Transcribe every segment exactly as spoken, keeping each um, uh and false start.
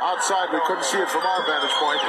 Outside, we couldn't see it from our vantage point.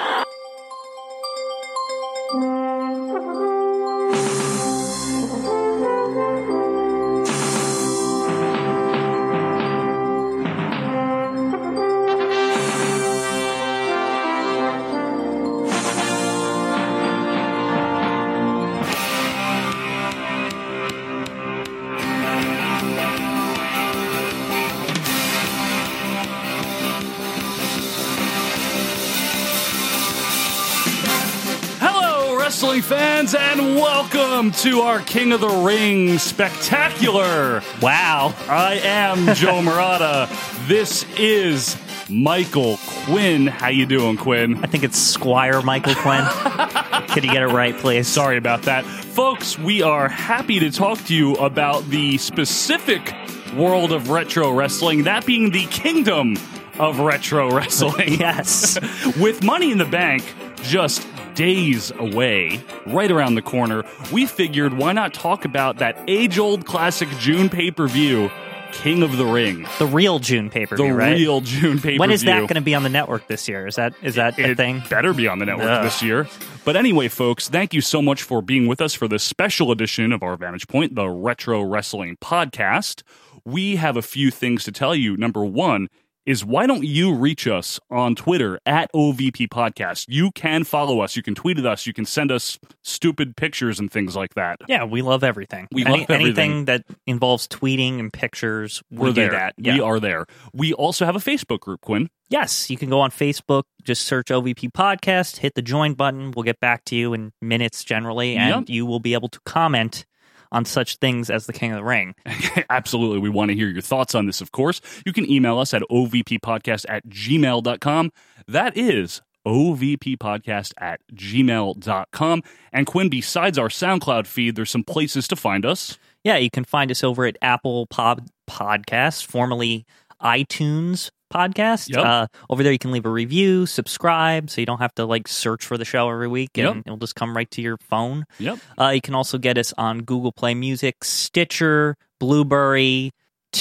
Wrestling fans, and welcome to our King of the Ring spectacular. Wow. I am Joe Murata. This is Michael Quinn. How you doing, Quinn? I think it's Squire Michael Quinn. Could you get it right, please? Sorry about that. Folks, we are happy to talk to you about the specific world of retro wrestling, that being the kingdom of retro wrestling. Yes. With Money in the Bank just days away, right around the corner, we figured why not talk about that age-old classic June pay-per-view, King of the Ring. The real June pay-per-view, the right? The real June pay-per-view. When is that going to be on the network this year? Is that is that it, a thing? It better be on the network Ugh. this year. But anyway, folks, thank you so much for being with us for this special edition of our Vantage Point, the Retro Wrestling Podcast. We have a few things to tell you. Number one is why don't you reach us on Twitter at O V P Podcast? You can follow us. You can tweet at us. You can send us stupid pictures and things like that. Yeah, we love everything. We Any, love everything. Anything that involves tweeting and pictures, we We're do there. that. Yeah. We are there. We also have a Facebook group, Quinn. Yes, you can go on Facebook, just search O V P Podcast, hit the join button. We'll get back to you in minutes generally, and Yep. you will be able to comment on such things as the King of the Ring. Absolutely. We want to hear your thoughts on this, of course. You can email us at O V P podcast at gmail dot com. That is O V P podcast at gmail dot com. And Quinn, besides our SoundCloud feed, there's some places to find us. Yeah, you can find us over at Apple Pod Podcasts, formerly iTunes Podcast. Yep. Uh, over there, you can leave a review, subscribe, so you don't have to like search for the show every week, and Yep. it'll just come right to your phone. Yep. Uh, you can also get us on Google Play Music, Stitcher, Blueberry,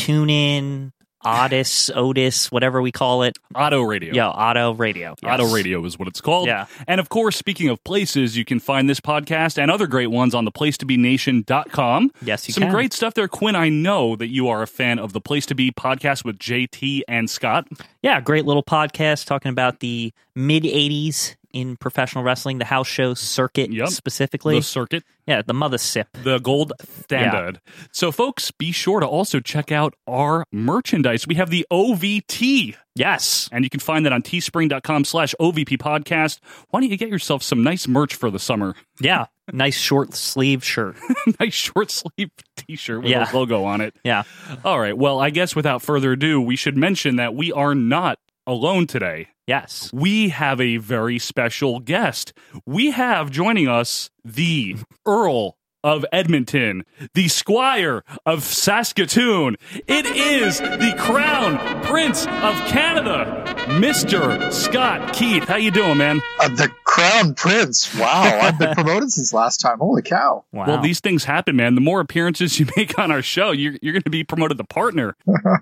TuneIn, Otis, Otis, whatever we call it. Auto Radio. Yeah, Auto Radio. Yes. Auto Radio is what it's called. Yeah. And of course, speaking of places, you can find this podcast and other great ones on the place to be nation dot com. Yes, you Some can. great stuff there. Quinn, I know that you are a fan of the Place to Be podcast with J T and Scott. Yeah, great little podcast talking about the mid-eighties in professional wrestling, the house show circuit Yep. specifically. The circuit. Yeah, the mother sip. The gold standard. So, folks, be sure to also check out our merchandise. We have the O V T. Yes. And you can find that on teespring.com slash OVP podcast. Why don't you get yourself some nice merch for the summer? Yeah. Nice short sleeve shirt. Nice short sleeve t-shirt with Yeah. a logo on it. Yeah. All right. Well, I guess without further ado, we should mention that we are not alone today. Yes. We have a very special guest. We have joining us the Earl of Edmonton, the Squire of Saskatoon. It is the Crown Prince of Canada, Mister Scott Keith. How you doing, man? Uh, the Crown Prince. Wow, I've been promoted since last time. Holy cow. Wow. Well, these things happen, man. The more appearances you make on our show, you're, you're going to be promoted to partner.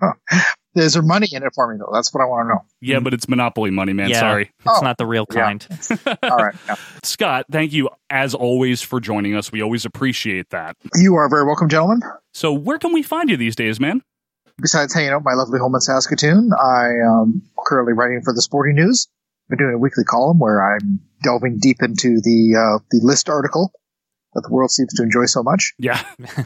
There's there money in it for me, though. That's what I want to know. Yeah, but it's Monopoly money, man. yeah, Sorry. It's Oh, not the real yeah. kind. All right. Yeah. Scott, thank you, as always, for joining us. We always appreciate that. You are very welcome, gentlemen. So where can we find you these days, man? Besides hanging out in my lovely home in Saskatoon, I am currently writing for the Sporting News. I've been doing a weekly column where I'm delving deep into the uh, the list article that the world seems to enjoy so much. Yeah.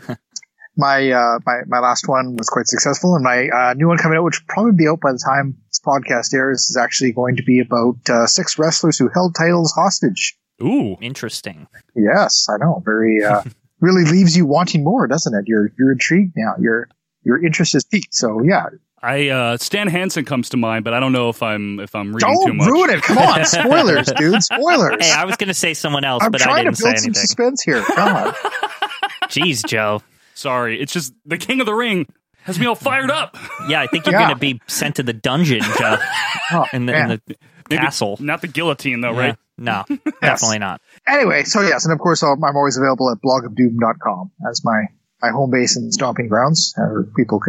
My uh, my my last one was quite successful, and my uh, new one coming out, which will probably be out by the time this podcast airs, is actually going to be about uh, six wrestlers who held titles hostage. Ooh. Interesting. Yes, I know. Very uh, really leaves you wanting more, doesn't it? You're you're intrigued now. Your your interest is piqued. So yeah, I uh, Stan Hansen comes to mind, but I don't know if I'm if I'm reading too don't much. ruin it. Come on, spoilers, dude. Spoilers. Hey, I was going to say someone else, I'm but I trying to didn't say build some anything. suspense here. Come on. Jeez, Joe. Sorry, it's just the King of the Ring has me all fired up. Yeah, I think you're Yeah. going to be sent to the dungeon, Joe, Oh, in the, in man. the Maybe castle. not the guillotine, though, Yeah. right? No, definitely not. Anyway, so yes, and of course I'm I'm always available at blog of doom dot com as my, my home base and stomping grounds, where people can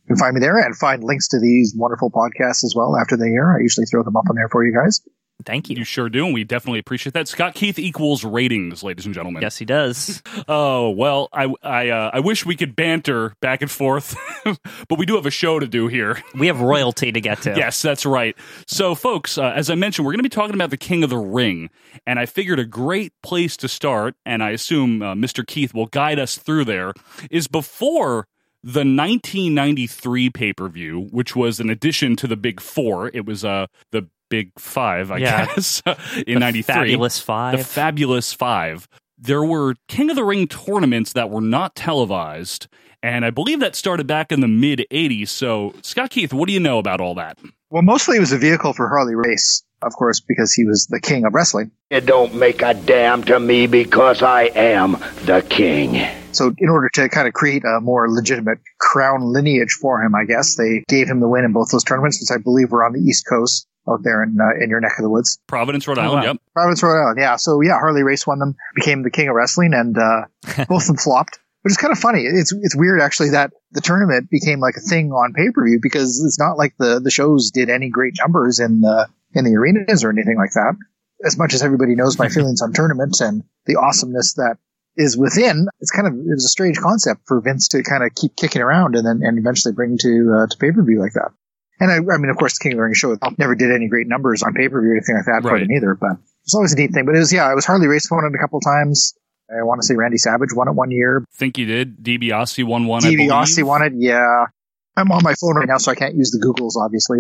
You can find me there and find links to these wonderful podcasts as well after they air. I usually throw them up on there for you guys. Thank you. You sure do, and we definitely appreciate that. Scott Keith equals ratings, ladies and gentlemen. Yes, he does. Oh, well, I I, uh, I wish we could banter back and forth, but we do have a show to do here. We have royalty to get to. Yes, that's right. So, folks, uh, as I mentioned, we're going to be talking about the King of the Ring, and I figured a great place to start, and I assume uh, Mister Keith will guide us through there, is before the nineteen ninety-three pay-per-view, which was an addition to the Big Four. It was uh, the Big Five, I Yeah. guess, in The ninety-three. Fabulous Five. The Fabulous Five. There were King of the Ring tournaments that were not televised, and I believe that started back in the mid-eighties. So, Scott Keith, what do you know about all that? Well, mostly it was a vehicle for Harley Race, of course, because he was the king of wrestling. It don't make a damn to me because I am the king. So in order to kind of create a more legitimate crown lineage for him, I guess, they gave him the win in both those tournaments, which I believe were on the East Coast out there in uh, in your neck of the woods. Providence, Rhode Oh, Island, wow. yep. Providence, Rhode Island, yeah. So yeah, Harley Race won them, became the king of wrestling, and uh, both of them flopped. Which is kind of funny. It's it's weird actually that the tournament became like a thing on pay per view because it's not like the, the shows did any great numbers in the in the arenas or anything like that. As much as everybody knows my feelings on tournaments and the awesomeness that is within, it's kind of it was a strange concept for Vince to kind of keep kicking around and then and eventually bring to uh, to pay per view like that. And I, I mean, of course, the King of the Ring show never did any great numbers on pay per view or anything like that for Right. them either. But it's always a neat thing. But it was yeah, it was Harley Race won it a couple times. I want to say Randy Savage won it one year. Think you did. DiBiase won one, I DiBiase believe. won it, yeah. I'm on my phone right now, so I can't use the Googles, obviously.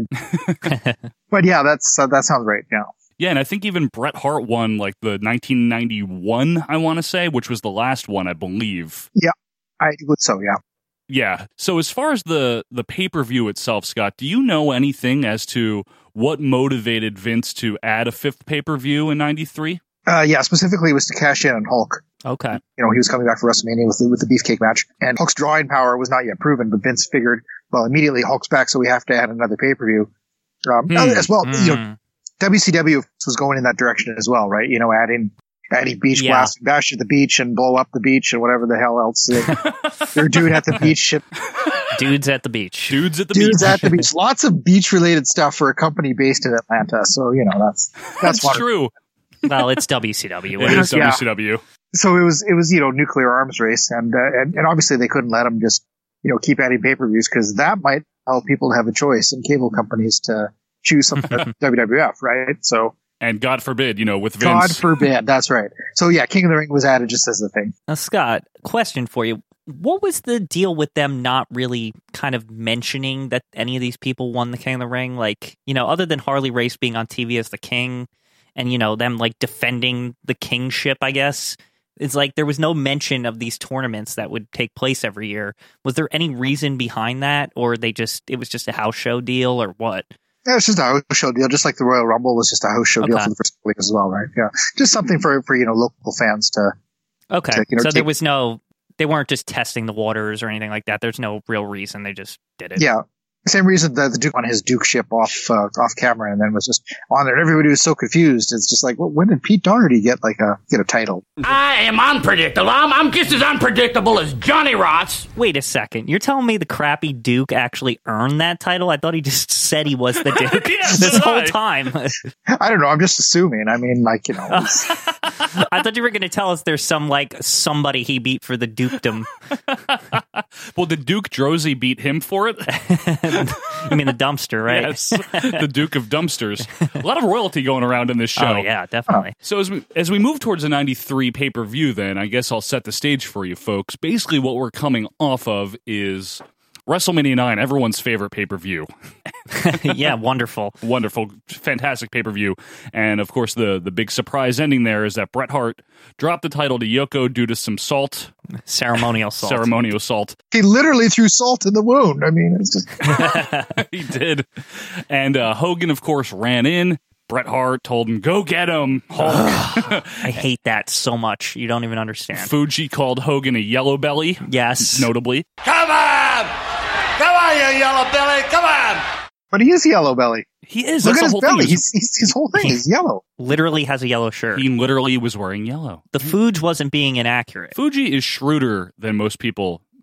But yeah, that's uh, that sounds right, yeah. Yeah, and I think even Bret Hart won like the nineteen ninety-one, I want to say, which was the last one, I believe. I would so, yeah. Yeah. So as far as the, the pay-per-view itself, Scott, do you know anything as to what motivated Vince to add a fifth pay-per-view in ninety-three? Uh, yeah, specifically it was to cash in on Hulk. Okay. You know, he was coming back for WrestleMania with the, with the beefcake match, and Hulk's drawing power was not yet proven, but Vince figured, well, immediately Hulk's back, so we have to add another pay-per-view. Um, Hmm. As well, you know, Mm. W C W was going in that direction as well, right? You know, adding adding beach Yeah. blast and bash at the beach and blow up the beach and whatever the hell else they, they're doing at the beach. Dudes at the beach. Dudes at the Dudes beach. at the beach. Lots of beach related stuff for a company based in Atlanta. So, you know, that's, that's, That's one. true. Well, it's W C W. It is Yeah. W C W. So it was, it was, you know, nuclear arms race. And, uh, and, and obviously they couldn't let them just, you know, keep adding pay-per-views because that might help people to have a choice and cable companies to choose something at W W F, right? So And God forbid, you know, with Vince. God forbid. That's right. So yeah, King of the Ring was added just as a thing. Now, Scott, question for you. What was the deal with them not really kind of mentioning that any of these people won the King of the Ring? Like, you know, other than Harley Race being on T V as the king and, you know, them like defending the kingship, I guess. It's like there was no mention of these tournaments that would take place every year. Was there any reason behind that, or they just it was just a house show deal, or what? Yeah, it's just a house show deal, just like the Royal Rumble was just a house show deal Okay. for the first couple weeks as well, right? Yeah, just something for for you know local fans to. Okay, to, you know, so there take- was no, they weren't just testing the waters or anything like that. There's no real reason. They just did it. Yeah, same reason that the Duke on his Duke ship off uh, off camera and then was just on there. Everybody was so confused. It's just like, well, when did Pete Doherty get like a get a title? I am unpredictable. I'm, I'm just as unpredictable as Johnny Rots. Wait a second. You're telling me the crappy Duke actually earned that title? I thought he just said he was the Duke Yeah, so this did whole I. time. I don't know. I'm just assuming. I mean, like you know, it's- I thought you were going to tell us there's some like somebody he beat for the dukedom. Well, did Duke Droese beat him for it? I mean the dumpster, right? Yes. The Duke of Dumpsters. A lot of royalty going around in this show. Oh yeah, definitely. So as we as we move towards the ninety-three pay-per-view, then I guess I'll set the stage for you folks. Basically what we're coming off of is WrestleMania nine, everyone's favorite pay-per-view. Yeah, wonderful. Wonderful, fantastic pay-per-view. And of course the the big surprise ending there is that Bret Hart dropped the title to Yoko due to some salt, Ceremonial salt. ceremonial salt. he literally threw salt in the wound. I mean, it's just He did. And uh, Hogan, of course, ran in. Bret Hart told him, go get him, Hulk. I hate that so much. You don't even understand. Fuji called Hogan a yellow belly, Yes. notably. Come on! Come on, you yellow belly! Come on! but he is yellow belly. He is. Look That's at the his whole belly. thing. He's, he's his whole thing is yellow. Literally has a yellow shirt. He literally was wearing yellow. The Fuge wasn't being inaccurate. Fuji is shrewder than most people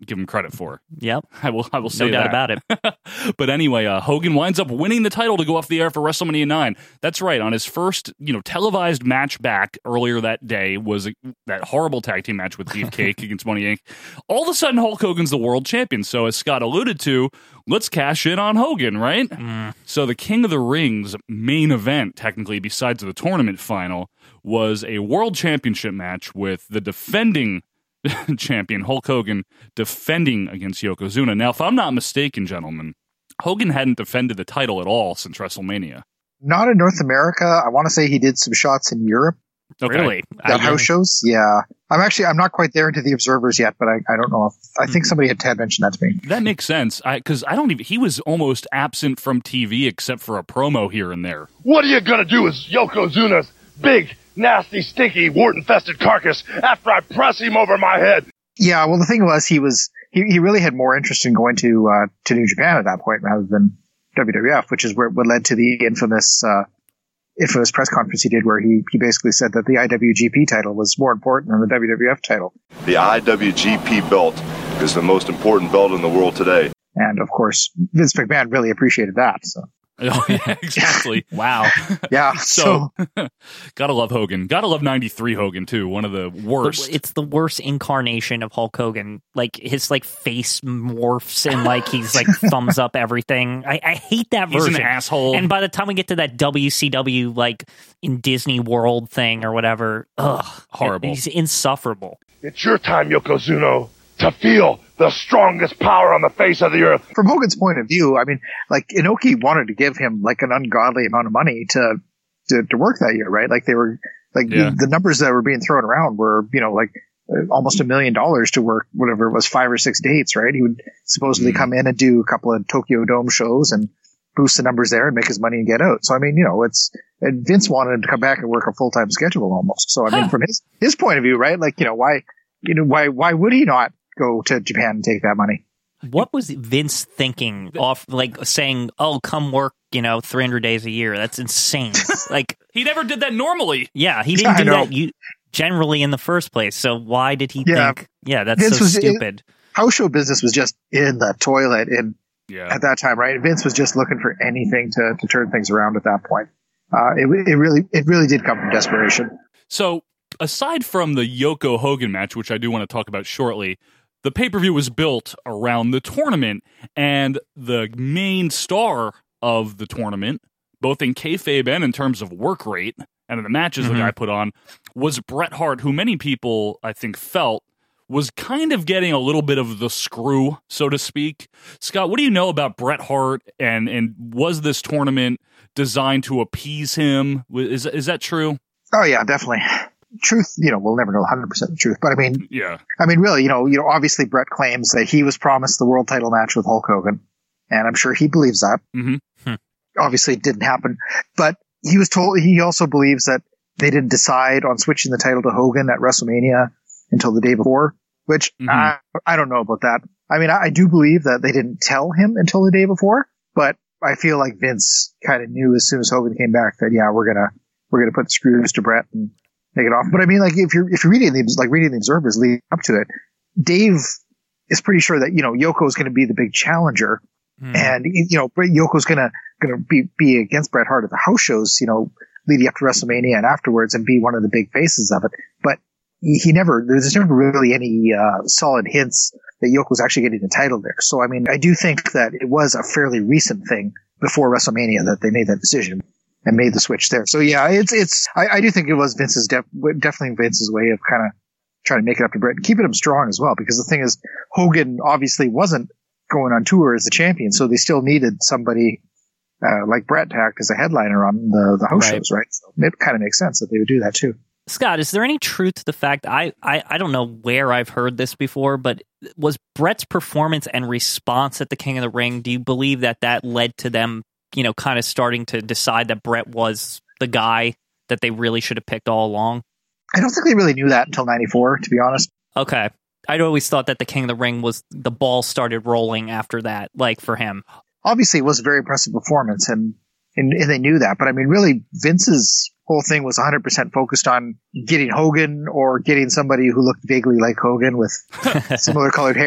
give him credit for. Yep. I will I will say no doubt that. about it. But anyway, uh, Hogan winds up winning the title to go off the air for WrestleMania nine. That's right. On his first, you know, televised match back earlier that day was a, that horrible tag team match with Beefcake against Money Incorporated. All of a sudden, Hulk Hogan's the world champion. So as Scott alluded to, let's cash in on Hogan, right? Mm. So the King of the Ring's main event, technically, besides the tournament final, was a world championship match with the defending champion Hulk Hogan defending against Yokozuna. Now, if I'm not mistaken, gentlemen, Hogan hadn't defended the title at all since WrestleMania. Not in North America. I want to say he did some shots in Europe. Okay. Really? That I house shows? Yeah. I'm actually, I'm not quite there into the Observers yet, but I, I don't know if, I think somebody had, had mentioned that to me. That makes sense. I Because I don't even, he was almost absent from T V except for a promo here and there. What are you gonna do with Yokozuna's big, nasty, stinky, wart-infested carcass after I press him over my head? Yeah, well, the thing was, he was, he, he really had more interest in going to, uh, to New Japan at that point rather than W W F, which is where what led to the infamous, uh, infamous press conference he did where he, he basically said that the I W G P title was more important than the W W F title. The I W G P belt is the most important belt in the world today. And of course, Vince McMahon really appreciated that. So. Oh, yeah, exactly. Wow. Yeah. So, So, gotta love Hogan. Gotta love ninety-three Hogan, too. One of the worst. It's the worst incarnation of Hulk Hogan. Like, his, like, face morphs and, like, he's, like, thumbs up everything. I, I hate that He's version. an asshole. And by the time we get to that W C W, like, in Disney World thing or whatever, ugh. Horrible. He's insufferable. It's your time, Yokozuna, to feel the strongest power on the face of the earth. from Hogan's point of view, I mean, like, Inoki wanted to give him, like, an ungodly amount of money to, to, to work that year, right? Like, they were, like, Yeah. the, the numbers that were being thrown around were, you know, like, uh, almost a million dollars to work whatever it was, five or six dates, right? He would supposedly Mm. come in and do a couple of Tokyo Dome shows and boost the numbers there and make his money and get out. So, I mean, you know, it's, and Vince wanted him to come back and work a full-time schedule almost. So, I mean, Huh. from his, his point of view, right? Like, you know, why, you know, why, why would he not go to Japan and take that money? What was Vince thinking off, like, saying, oh, come work, you know, three hundred days a year? That's insane. Like, He never did that normally. yeah, he Yeah, didn't I do know. that you, generally in the first place. So why did he Yeah. think, yeah, that's Vince so was- stupid. House show business was just in the toilet in Yeah. at that time, right? Vince was just looking for anything to, to turn things around at that point. Uh, it, it really, it really did come from desperation. So, aside from the Yoko Hogan match, which I do want to talk about shortly, the pay-per-view was built around the tournament, and the main star of the tournament, both in kayfabe and in terms of work rate, and in the matches Mhm. the guy put on, was Bret Hart, who many people, I think, felt was kind of getting a little bit of the screw, so to speak. Scott, what do you know about Bret Hart, and, and was this tournament designed to appease him? Is, is that true? Oh yeah, definitely. Truth, you know, we'll never know one hundred percent the truth, but I mean, Yeah. I mean, really, you know, you know, obviously Brett claims that he was promised the world title match with Hulk Hogan, and I'm sure he believes that. Mhm. Hmm. Obviously, it didn't happen, but he was told he also believes that they didn't decide on switching the title to Hogan at WrestleMania until the day before, which Mhm. I, I don't know about that. I mean, I, I do believe that they didn't tell him until the day before, but I feel like Vince kind of knew as soon as Hogan came back that, yeah, we're gonna we're gonna put the screws to Brett and take it off. But I mean, like, if you're if you're reading the like reading the Observers leading up to it, Dave is pretty sure that, you know, Yoko is going to be the big challenger, Hmm. and, you know, Yoko's going to going to be be against Bret Hart at the house shows, you know, leading up to WrestleMania and afterwards, and be one of the big faces of it. But he, he never there's never really any uh, solid hints that Yoko's actually getting the title there. So I mean, I do think that it was a fairly recent thing before WrestleMania that they made that decision and made the switch there. So yeah, it's it's I, I do think it was Vince's def, definitely Vince's way of kind of trying to make it up to Brett and keeping him strong as well. Because the thing is, Hogan obviously wasn't going on tour as the champion, so they still needed somebody uh, like Brett to act as a headliner on the the house Right. shows, right? So it kind of makes sense that they would do that too. Scott, is there any truth to the fact, I, I, I don't know where I've heard this before, but was Brett's performance and response at the King of the Ring, do you believe that that led to them, you know, kind of starting to decide that Brett was the guy that they really should have picked all along? I don't think they really knew that until ninety-four, to be honest. Okay. I'd always thought that the King of the Ring was, the ball started rolling after that, like for him. Obviously, it was a very impressive performance, and, and, and they knew that. But I mean, really, Vince's whole thing was one hundred percent focused on getting Hogan or getting somebody who looked vaguely like Hogan with similar colored hair.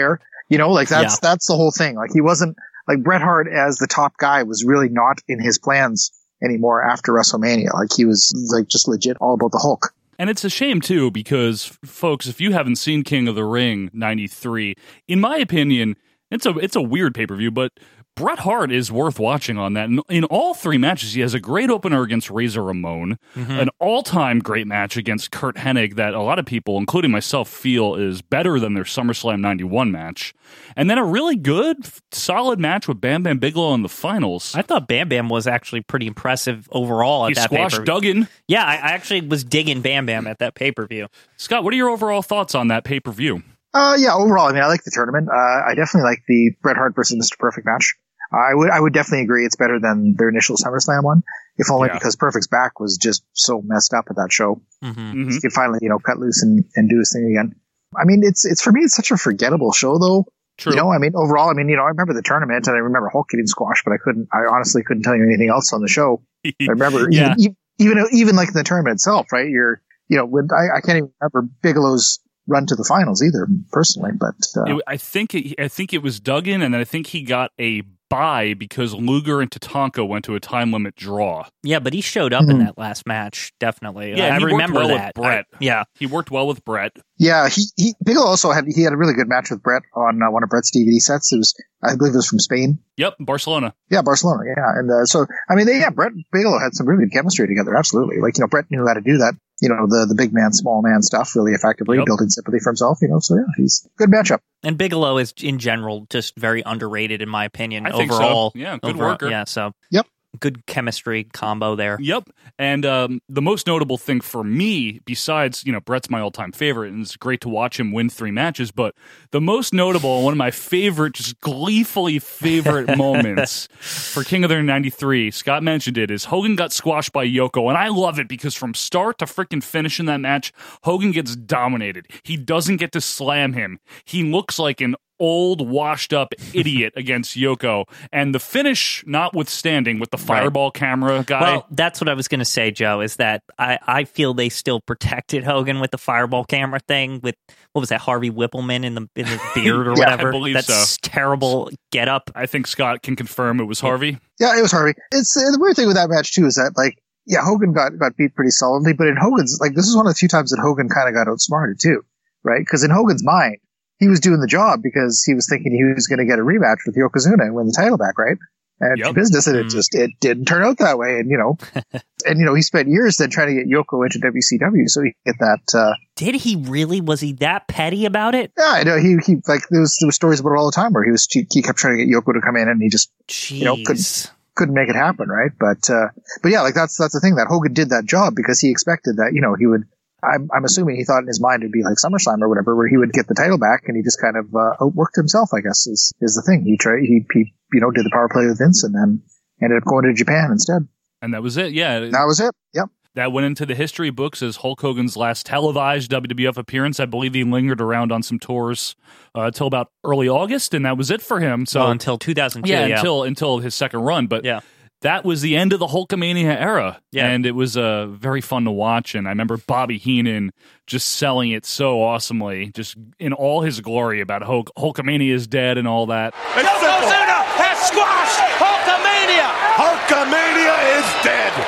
You know, like that's Yeah. that's the whole thing. Like he wasn't like Bret Hart as the top guy was really not in his plans anymore after WrestleMania. Like he was like just legit all about the Hulk. And it's a shame, too, because, folks, if you haven't seen King of the Ring ninety-three, in my opinion, it's a it's a weird pay-per-view, but Bret Hart is worth watching on that. In, in all three matches, he has a great opener against Razor Ramon, Mm-hmm. an all-time great match against Kurt Hennig that a lot of people, including myself, feel is better than their SummerSlam ninety-one match, and then a really good, solid match with Bam Bam Bigelow in the finals. I thought Bam Bam was actually pretty impressive overall at He that squashed pay-per-view. Duggan. Yeah, I, I actually was digging Bam Bam at that pay-per-view. Scott, what are your overall thoughts on that pay-per-view? Uh, yeah, overall, I mean, I like the tournament. Uh, I definitely like the Bret Hart versus Mister Perfect match. I would, I would definitely agree it's better than their initial SummerSlam one, if only Yeah. because Perfect's back was just so messed up at that show. Mm-hmm. Mhm. He could finally, you know, cut loose and, and do his thing again. I mean, it's, it's for me, it's such a forgettable show though. True. You know, I mean, overall, I mean, you know, I remember the tournament and I remember Hulk getting squashed, but I couldn't, I honestly couldn't tell you anything else on the show. I remember Yeah. even, even, even like in the tournament itself, right? You're, you know, when I, I can't even remember Bigelow's run to the finals either, personally, but, uh, It, I think it, I think it was Duggan, and then I think he got a bye because Luger and Tatanka went to a time limit draw. Yeah, but he showed up Mhm. in that last match, definitely. Yeah, I he worked remember well with that. Brett. I- yeah. He worked well with Brett. yeah, he, he, Bigelow also had, he had a really good match with Brett on uh, one of Brett's D V D sets. It was, I believe it was from Spain. Yep, Barcelona. Yeah, Barcelona. Yeah. And, uh, so, I mean, they, yeah, Brett and Bigelow had some really good chemistry together. Absolutely. Like, you know, Brett knew how to do that. You know, the, the big man, small man stuff really effectively, Yep. building sympathy for himself, you know, so yeah, he's good matchup. And Bigelow is, in general, just very underrated, in my opinion. I think so. overall. Yeah, good overall, worker. Yeah, so. Yep. Good chemistry combo there. Yep. And um, the most notable thing for me, besides, you know, Brett's my all-time favorite, and it's great to watch him win three matches, but the most notable, one of my favorite, just gleefully favorite moments for King of the Ring ninety-three, Scott mentioned it, is Hogan got squashed by Yoko, and I love it because from start to freaking finish in that match, Hogan gets dominated. He doesn't get to slam him. He looks like an old, washed-up idiot against Yoko, and the finish notwithstanding with the fireball camera guy. Well, that's what I was going to say, Joe, is that I, I feel they still protected Hogan with the fireball camera thing with, what was that, Harvey Whippleman in the in the beard or Yeah, I whatever? believe That's so. terrible get up. I think Scott can confirm it was Harvey. Yeah, it was Harvey. It's uh, the weird thing with that match too is that like, yeah, Hogan got, got beat pretty solidly, but in Hogan's, like, this is one of the few times that Hogan kind of got outsmarted too, right? Because in Hogan's mind, he was doing the job because he was thinking he was going to get a rematch with Yokozuna and win the title back, right? And Yep. business, and it Mm. just, it didn't turn out that way. And, you know, and, you know, he spent years then trying to get Yoko into W C W so he could get that, uh, Did he really? Was he that petty about it? yeah, I know, he, he, like, there was, there was stories about it all the time where he was, he, he kept trying to get Yoko to come in and he just Jeez. know, couldn't- couldn't make it happen, right? But, uh, but yeah, like, that's, that's the thing, that Hogan did that job because he expected that, you know, he would, I'm, I'm assuming he thought in his mind it'd be like SummerSlam or whatever, where he would get the title back, and he just kind of uh, outworked himself, I guess, is is the thing. He tried, he, he, you know, did the power play with Vince, and then ended up going to Japan instead. And that was it. Yeah. That was it. Yep. That went into the history books as Hulk Hogan's last televised W W F appearance. I believe he lingered around on some tours uh, until about early August, and that was it for him. So Well, until two thousand two. yeah, Yeah, until until his second run. But Yeah. that was the end of the Hulkamania era. Yeah. And it was uh, very fun to watch. And I remember Bobby Heenan just selling it so awesomely, just in all his glory about Hulk- Hulkamania is dead and all that. Yokozuna has squashed Hulkamania! Hulkamania is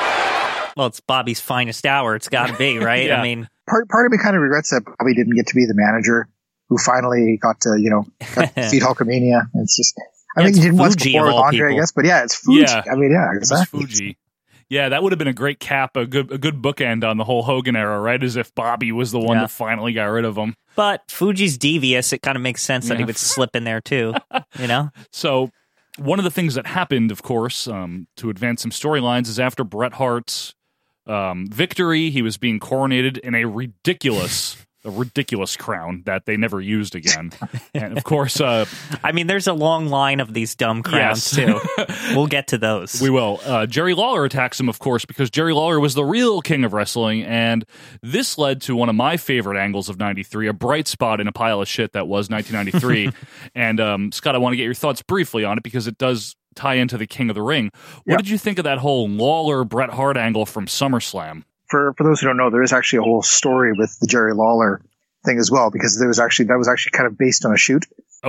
dead! Well, it's Bobby's finest hour. It's got to be, right? Yeah. I mean, Part part of me kind of regrets that Bobby didn't get to be the manager who finally got to, you know, got to defeat Hulkamania. It's just, I Yeah, mean, it's he didn't once Fuji before of with all Andre, I people. guess, but yeah, it's Fuji. Yeah. I mean, yeah, It was exactly. Fuji. Yeah, that would have been a great cap, a good a good bookend on the whole Hogan era, right? As if Bobby was the one Yeah. that finally got rid of him. but Fuji's devious. It kind of makes sense that he Yeah. would slip in there too. You know? So one of the things that happened, of course, um, to advance some storylines, is after Bret Hart's um, victory, he was being coronated in a ridiculous, a ridiculous crown that they never used again. And of course, uh, I mean, there's a long line of these dumb crowns Yes. too. We'll get to those. we will. Uh, Jerry Lawler attacks him, of course, because Jerry Lawler was the real king of wrestling, and this led to one of my favorite angles of ninety-three, a bright spot in a pile of shit that was nineteen ninety-three. And um, Scott, I want to get your thoughts briefly on it because it does tie into the King of the Ring. What Yeah. did you think of that whole Lawler Bret Hart angle from SummerSlam? For for those who don't know, there is actually a whole story with the Jerry Lawler thing as well, because there was actually that was actually kind of based on a shoot. Okay.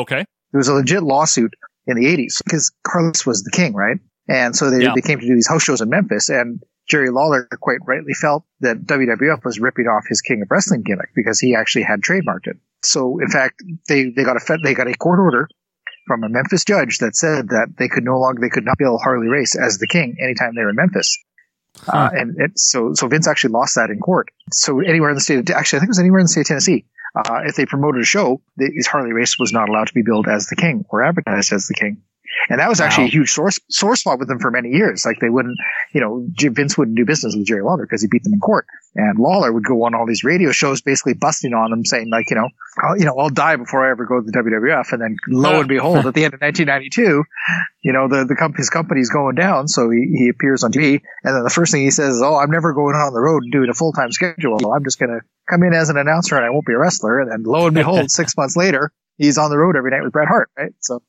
there was a legit lawsuit in the eighties because Carlos was the king, right? And so they, Yeah. they came to do these house shows in Memphis, and Jerry Lawler quite rightly felt that W W F was ripping off his King of Wrestling gimmick because he actually had trademarked it. So, in fact, they, they got a they got a court order from a Memphis judge that said that they could no longer they could not bill Harley Race as the king anytime they were in Memphis. Huh. Uh, and it, so so Vince actually lost that in court. So anywhere in the state of actually I think it was anywhere in the state of Tennessee, uh, if they promoted a show, the, his Harley Race was not allowed to be billed as the king or advertised as the king. And that was actually Wow. a huge sore, sore spot with them for many years. Like they wouldn't, you know, J- Vince wouldn't do business with Jerry Lawler because he beat them in court. And Lawler would go on all these radio shows basically busting on them saying like, you know, I'll, you know, I'll die before I ever go to the W W F. And then lo and behold, at the end of nineteen ninety-two, you know, the, the comp- his company's going down. So he, he appears on T V. And then the first thing he says is, oh, I'm never going on the road and doing a full-time schedule. I'm just going to come in as an announcer and I won't be a wrestler. And then lo and behold, six months later, he's on the road every night with Bret Hart, right? So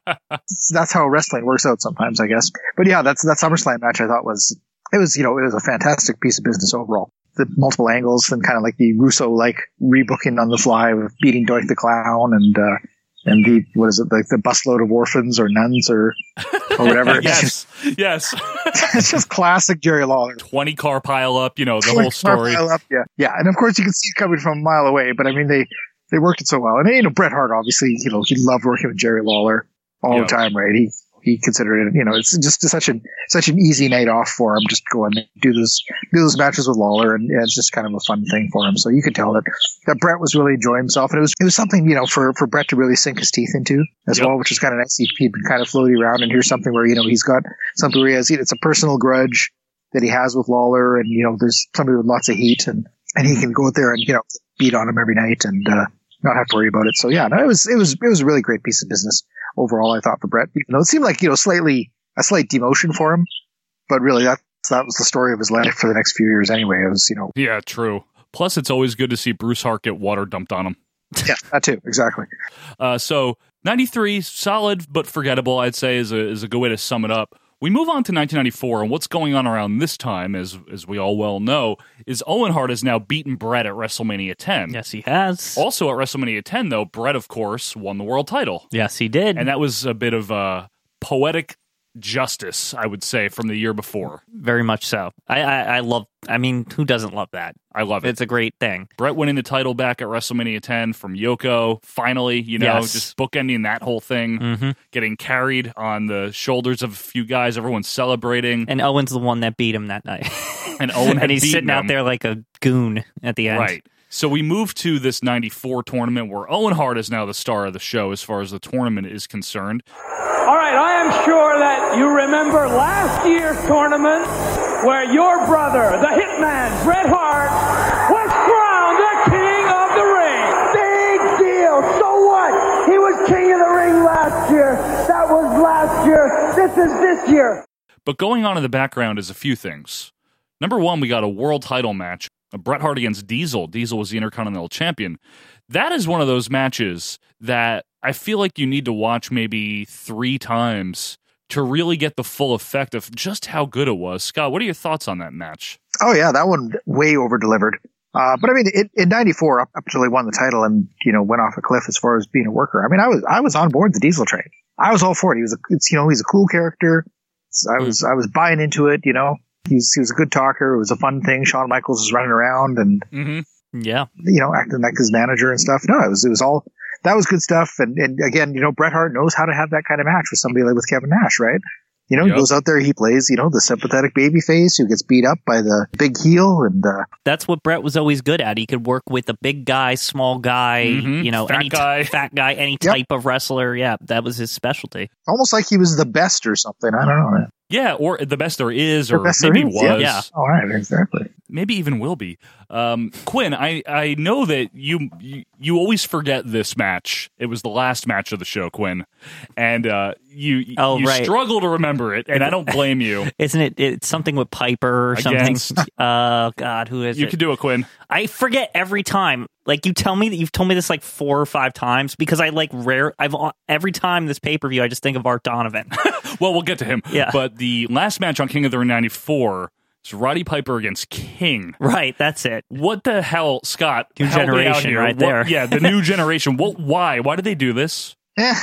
that's how wrestling works out sometimes, I guess. But yeah, that's that SummerSlam match I thought was it was you know it was a fantastic piece of business overall. The multiple angles and kind of like the Russo like rebooking on the fly with beating Doink the Clown and uh, and the what is it like the busload of orphans or nuns or or whatever. yes, yes. It's just classic Jerry Lawler. twenty car pile up, you know, the whole story. Up, yeah, yeah, and of course you can see it coming from a mile away. But I mean they. They worked it so well. And, you know, Bret Hart, obviously, you know, he loved working with Jerry Lawler all Yep. the time, right? He, he considered it, you know, it's just such an, such an easy night off for him. Just go and do those, do those matches with Lawler. And yeah, it's just kind of a fun thing for him. So you could tell that, that Bret was really enjoying himself. And it was, it was something, you know, for, for Bret to really sink his teeth into as Yep. well, which was kind of nice. He'd, he'd been kind of floating around and here's something where, you know, he's got something where he has, it's a personal grudge that he has with Lawler. And, you know, there's somebody with lots of heat and, and he can go out there and, you know, beat on him every night and, uh, not have to worry about it. So yeah, no, it was, it was, it was a really great piece of business overall, I thought, for Bret, even though it seemed like, you know, slightly, a slight demotion for him, but really that, that was the story of his life for the next few years anyway. It was, you know, Yeah, true. Plus, it's always good to see Bruce Hart get water dumped on him. yeah, that too. Exactly. Uh, so ninety-three, solid but forgettable, I'd say, is a, is a good way to sum it up. We move on to nineteen ninety-four, and what's going on around this time, as as we all well know, is Owen Hart has now beaten Bret at WrestleMania ten. Yes, he has. Also at WrestleMania ten, though, Bret, of course, won the world title. Yes, he did. And that was a bit of uh, poetic justice, I would say, from the year before. Very much so. I, I, I love, I mean, who doesn't love that? I love it. It's a great thing. Bret winning the title back at WrestleMania ten from Yoko, finally, you know, Yes. just bookending that whole thing, Mm-hmm. getting carried on the shoulders of a few guys, everyone's celebrating. And Owen's the one that beat him that night. And Owen had and he's beaten sitting out him. there like a goon at the end. Right. So we move to this ninety-four tournament where Owen Hart is now the star of the show as far as the tournament is concerned. All right, I am sure that you remember last year's tournament where your brother, the Hitman, Bret Hart, was crowned the King of the Ring. Big deal. So what? He was King of the Ring last year. That was last year. This is this year. But going on in the background is a few things. Number one, we got a world title match. Bret Hart against Diesel. Diesel was the Intercontinental Champion. That is one of those matches that I feel like you need to watch maybe three times to really get the full effect of just how good it was. Scott, what are your thoughts on that match? Oh yeah, that one way over delivered. Uh, but I mean, it, in ninety-four, up, up until he won the title and, you know, went off a cliff as far as being a worker. I mean, I was, I was on board the Diesel train. I was all for it. He was a, it's, you know, he's a cool character. I was, I was buying into it, you know. He was, he was a good talker. It was a fun thing. Shawn Michaels was running around and, Mm-hmm. Yeah. you know, acting like his manager and stuff. No, it was, it was all, that was good stuff. And, and again, you know, Bret Hart knows how to have that kind of match with somebody like with Kevin Nash, right? You know, Yep. he goes out there, he plays, you know, the sympathetic baby face who gets beat up by the big heel. And, uh, That's what Bret was always good at. He could work with a big guy, small guy, Mhm. you know, Fat any t- guy. fat guy, any Yep. type of wrestler. Yeah, that was his specialty. almost like he was the best or something. I don't know. Yeah, or the best there is, The or best there maybe is, was. yeah. Yeah. All right, exactly. Maybe even will be. Um, Quinn, I, I know that you, you you always forget this match. It was the last match of the show, Quinn, and uh, you Oh, you right. struggle to remember it, and I don't blame you. Isn't it? It's something with Piper or Against- something. Uh, God, who is You it? can do it, Quinn. I forget every time. Like you tell me that you've told me this like four or five times because I like rare. I've every time this pay per view, I just think of Art Donovan. Well, we'll get to him. Yeah. But the last match on King of the Ring ninety-four is Roddy Piper against King. Right, that's it. What the hell, Scott? New help me out generation here. right What- there. yeah, the new generation. What? Why? Why did they do this? Eh,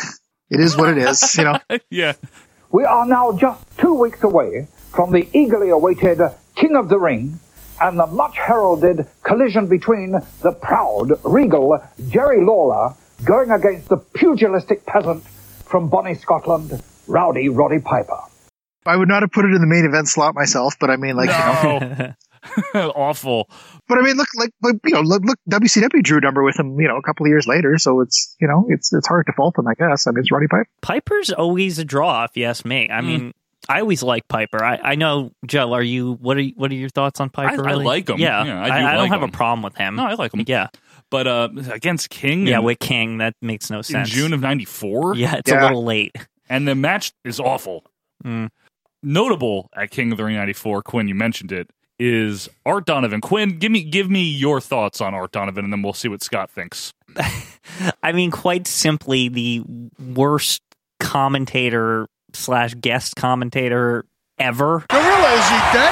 It is what it is, you know. Yeah. We are now just two weeks away from the eagerly awaited King of the Ring and the much heralded collision between the proud, regal Jerry Lawler going against the pugilistic peasant from Bonnie, Scotland, Rowdy Roddy Piper. I would not have put it in the main event slot myself, but I mean, like, no. you know. Awful. But I mean, look, like, like you know, look, look, W C W drew a number with him, you know, a couple of years later. So it's, you know, it's it's hard to fault him, I guess. I mean, it's Roddy Piper. Piper's always a draw, if you ask me. I mm. mean, I always like Piper. I, I know, Joe. Are you? What are you, what are your thoughts on Piper? I, really? I like him. Yeah, yeah I, do I, I like don't have him. a problem with him. No, I like him. Yeah, but uh, against King, yeah, in, with King, that makes no sense. In June of ninety-four, yeah, it's yeah. a little late, and the match is awful. Mm. Notable at King of the Ring ninety-four, Quinn, you mentioned it, is Art Donovan. Quinn, give me give me your thoughts on Art Donovan, and then we'll see what Scott thinks. I mean, quite simply, the worst commentator slash guest commentator ever. Gorilla, is he dead?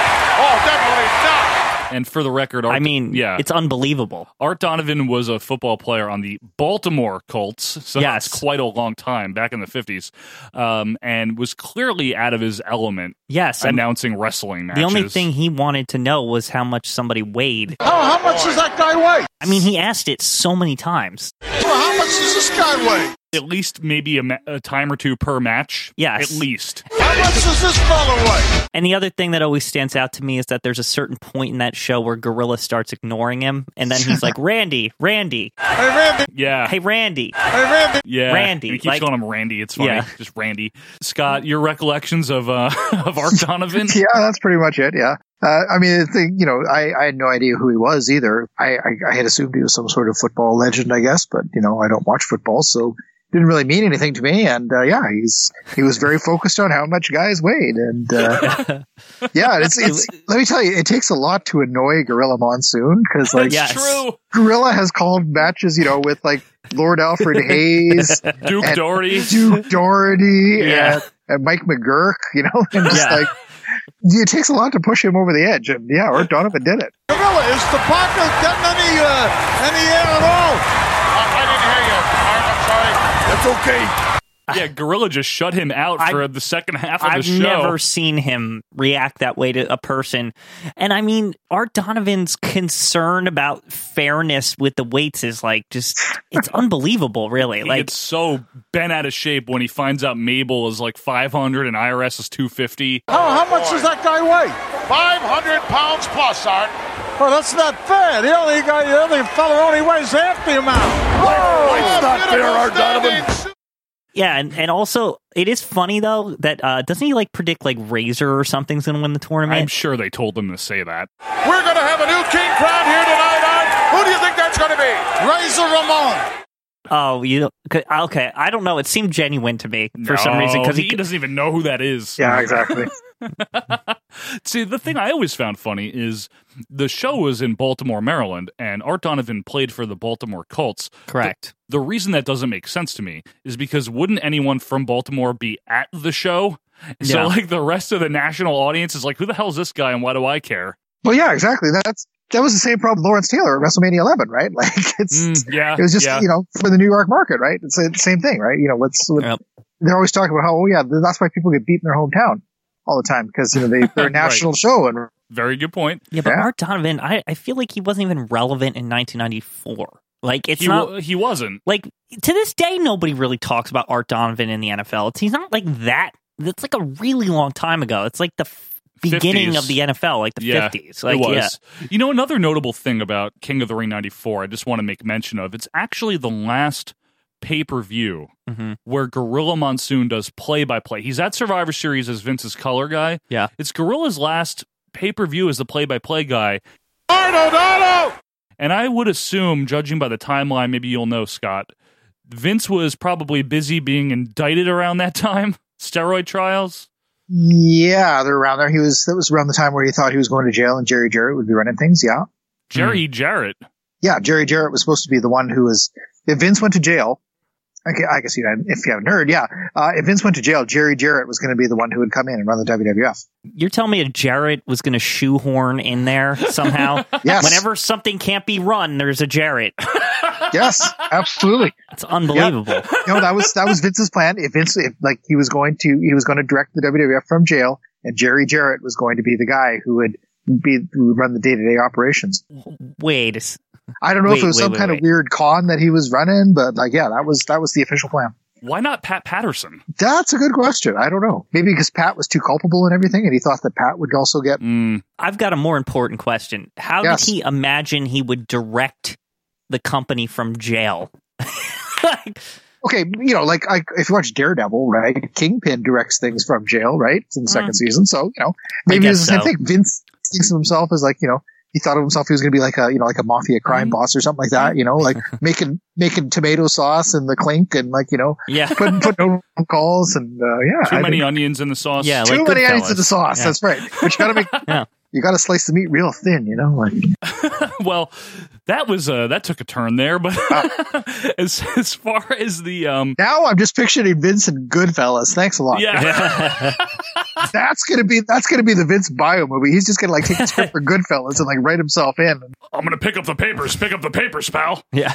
Oh, definitely not. And for the record, Art, I mean, yeah, it's unbelievable. Art Donovan was a football player on the Baltimore Colts, so yes. that's quite a long time, back in the fifties, um, and was clearly out of his element yes, announcing wrestling matches. The only thing he wanted to know was how much somebody weighed. Oh, how much does that guy weigh? I mean, he asked it so many times. Well, how much does this guy weigh? At least maybe a, ma- a time or two per match. Yes. At least. How much does this fellow weigh? And the other thing that always stands out to me is that there's a certain point in that show where Gorilla starts ignoring him, and then he's like, Randy, Randy. Hey, Randy. Yeah. Hey, Randy. Hey, Randy. Yeah. Randy. And he keeps like, calling him Randy. It's funny. Yeah. Just Randy. Scott, your recollections of uh, of Art Donovan? Yeah, that's pretty much it, yeah. Uh, I mean, the thing, you know, I, I had no idea who he was either. I, I, I had assumed he was some sort of football legend, I guess, but, you know, I don't watch football, so didn't really mean anything to me. And, uh, yeah, he's, he was very focused on how much guys weighed. And, uh, yeah, it's, it's, let me tell you, it takes a lot to annoy Gorilla Monsoon, cause like, yes. True. Gorilla has called matches, you know, with like Lord Alfred Hayes, Duke Doherty, Duke Doherty, yeah. and, and Mike McGurk, you know, and just yeah. like, it takes a lot to push him over the edge. And yeah, Art Donovan did it. Gorilla, is the Parker getting any, uh, any air at all? I, I didn't hear you. I'm, I'm sorry. That's okay. Yeah, Gorilla just shut him out for I've, the second half of I've the show. I've never seen him react that way to a person. And I mean, Art Donovan's concern about fairness with the weights is like just, it's unbelievable, really. He like, gets so bent out of shape when he finds out Mabel is like five hundred and I R S is two fifty. Oh, how much does that guy weigh? five hundred pounds plus, Art. Oh, that's not fair. The only guy, the only fella only weighs half the amount. Oh, it's not fair, Art Donovan. yeah, and, and also, it is funny, though, that uh, doesn't he, like, predict, like, Razor or something's going to win the tournament? I'm sure they told him to say that. We're going to have a new king crowned here tonight, Art. Who do you think that's going to be? Razor Ramon. Oh, you okay? I don't know. It seemed genuine to me for no, some reason because he, he doesn't even know who that is. Yeah, exactly. See, the thing I always found funny is the show was in Baltimore, Maryland, and Art Donovan played for the Baltimore Colts. Correct. The, the reason that doesn't make sense to me is because wouldn't anyone from Baltimore be at the show? So, Yeah. like, the rest of the national audience is like, who the hell is this guy and why do I care? Well, yeah, exactly. That's that was the same problem with Lawrence Taylor at WrestleMania eleven, right? Like it's Mm, yeah, it was just yeah. you know for the New York market, right? It's the same thing, right? You know, what's what, Yep. they're always talking about how oh yeah, that's why people get beat in their hometown all the time because you know they they're a national Right. show and Very good point. Yeah, but Yeah. Art Donovan, I, I feel like he wasn't even relevant in nineteen ninety-four. Like, it's He, not wa- he wasn't. like to this day nobody really talks about Art Donovan in the N F L. It's, he's not like that. It's like a really long time ago. It's like the f- beginning fifties. of the N F L, like the Yeah, fifties. Like, it was. yeah. You know, another notable thing about King of the Ring ninety-four, I just want to make mention of, it's actually the last pay-per-view Mhm. where Gorilla Monsoon does play-by-play. He's at Survivor Series as Vince's color guy. Yeah. It's Gorilla's last pay-per-view as the play-by-play guy. Art O'Donnell. And I would assume, judging by the timeline, maybe you'll know, Scott, Vince was probably busy being indicted around that time. Steroid trials. yeah, they're around there. He was that was around the time where he thought he was going to jail and Jerry Jarrett would be running things. Yeah, Jerry Jarrett. yeah, Jerry Jarrett was supposed to be the one who was if Vince went to jail. Okay, I guess you know, if you haven't heard, yeah. Uh, if Vince went to jail, Jerry Jarrett was going to be the one who would come in and run the W W F. You're telling me a Jarrett was going to shoehorn in there somehow? Yes. Whenever something can't be run, there's a Jarrett. Yes, absolutely. It's unbelievable. Yeah. You know, that was that was Vince's plan. If Vince, if, like he was going to, he was going to direct the W W F from jail, and Jerry Jarrett was going to be the guy who would be who would run the day to day operations. Wait, a, I don't know wait, if it was wait, some wait, kind wait. of weird con that he was running, but like, yeah, that was that was the official plan. Why not Pat Patterson? That's a good question. I don't know. Maybe because Pat was too culpable and everything, and he thought that Pat would also get. Mm. I've got a more important question. How Yes. did he imagine he would direct the company from jail? Like, Okay, you know, like I, if you watch Daredevil, right? Kingpin directs things from jail, right? It's in the second Mm. season, so you know, maybe it was the guess same so. thing. Vince thinks of himself as like, you know, he thought of himself he was going to be like a, you know, like a mafia crime Mm-hmm. boss or something like that. You know, like making making tomato sauce in the clink and like, you know, yeah. putting putting no calls and uh, yeah, Too I many think- onions in the sauce. Yeah, too like many Goodfellas. onions in the sauce. Yeah. That's right. But you got to make. Yeah. You got to slice the meat real thin, you know. Like, Well, that was uh, that took a turn there, but as as far as the um, now I'm just picturing Vince and Goodfellas. Thanks a lot. yeah, That's gonna be that's gonna be the Vince bio movie. He's just gonna like take the script for Goodfellas and like write himself in. I'm gonna pick up the papers. Pick up the papers, pal. Yeah.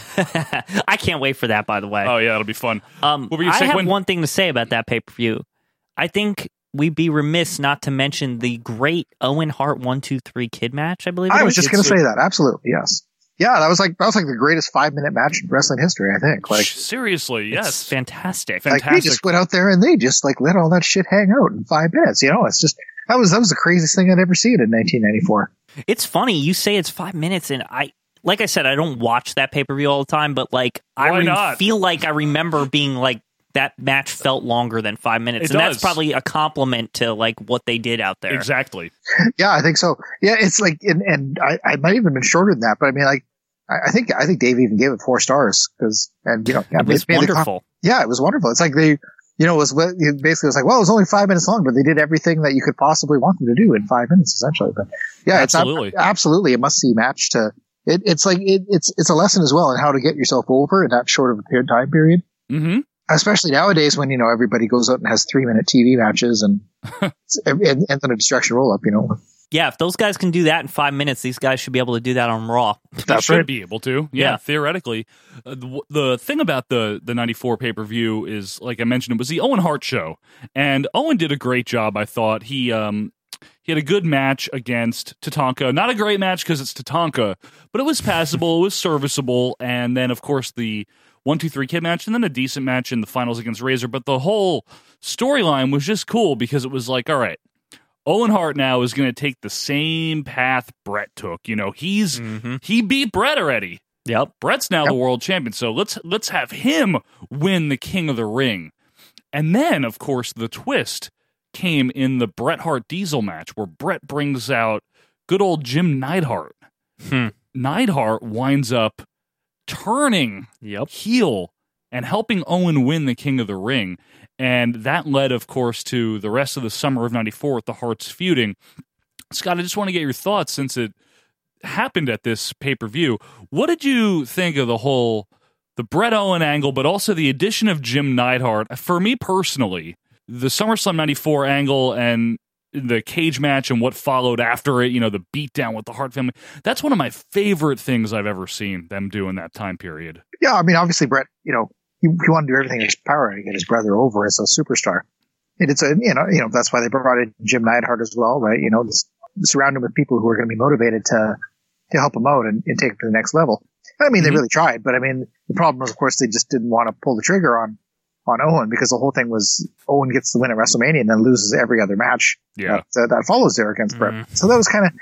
I can't wait for that, by the way. Oh yeah, it'll be fun. Um, What were you I saying, have Quinn? one thing to say about that pay per view. I think we'd be remiss not to mention the great Owen Hart one two three kid match. I believe it I was is. just gonna say that. Absolutely, yes. Yeah, that was like that was like the greatest five minute match in wrestling history. I think. Like, Seriously, It's yes. fantastic. like they fantastic. just went out there and they just like let all that shit hang out in five minutes. You know, it's just that was that was the craziest thing I'd ever seen in nineteen ninety-four. It's funny you say it's five minutes, and I, like I said, I don't watch that pay per view all the time, but like I Why re- not? feel like I remember being like that match felt longer than five minutes, It and does. that's probably a compliment to like what they did out there. Exactly. Yeah, I think so. Yeah, it's like and, and I, I might even been shorter than that, but I mean, like I, I think I think Dave even gave it four stars because and you know yeah, It was made- made the com- wonderful. Yeah, it was wonderful. It's like they, you know, it was it basically it was like, well, it was only five minutes long, but they did everything that you could possibly want them to do in five minutes, essentially. But yeah, Absolutely. it's ab- absolutely a must see match. To it, it's like it, it's it's a lesson as well in how to get yourself over in that short of a period time period. Mm-hmm. Especially nowadays when you know everybody goes out and has three minute T V matches and and, and then a distraction roll up. You know, Yeah, if those guys can do that in five minutes, these guys should be able to do that on Raw. They That's should right. be able to. Yeah, Yeah. theoretically. Uh, the, the thing about the the ninety-four pay-per-view is, like I mentioned, it was the Owen Hart show. And Owen did a great job, I thought. He um he had a good match against Tatanka. Not a great match because it's Tatanka, but it was passable, it was serviceable, and then of course the one two three kid match, and then a decent match in the finals against Razor. But the whole storyline was just cool because it was like, all right, Owen Hart now is going to take the same path Brett took. You know, he's Mhm. he beat Brett already. Yep. Brett's now Yep. the world champion, so let's let's have him win the King of the Ring. And then, of course, the twist came in the Bret Hart Diesel match, where Brett brings out good old Jim Neidhart. Hmm. Neidhart winds up turning Yep. heel and helping Owen win the King of the Ring. And that led, of course, to the rest of the summer of ninety-four with the Harts feuding. Scott, I just want to get your thoughts since it happened at this pay-per-view. What did you think of the whole, the Bret Owen angle, but also the addition of Jim Neidhart? For me personally, the SummerSlam ninety-four angle and the cage match and what followed after it, you know, the beatdown with the Hart family, that's one of my favorite things I've ever seen them do in that time period. yeah, I mean, obviously Brett, you know, he, he wanted to do everything in his power to get his brother over as a superstar. And it's a, you know, you know, that's why they brought in Jim Neidhart as well, right? You know, just surround him with people who are going to be motivated to, to help him out and, and take him to the next level. I mean, they Mhm. really tried, but I mean, the problem was, of course, they just didn't want to pull the trigger on, on Owen because the whole thing was Owen gets the win at WrestleMania and then loses every other match Yeah. that, that follows there against Brett. Mhm. So that was kind of,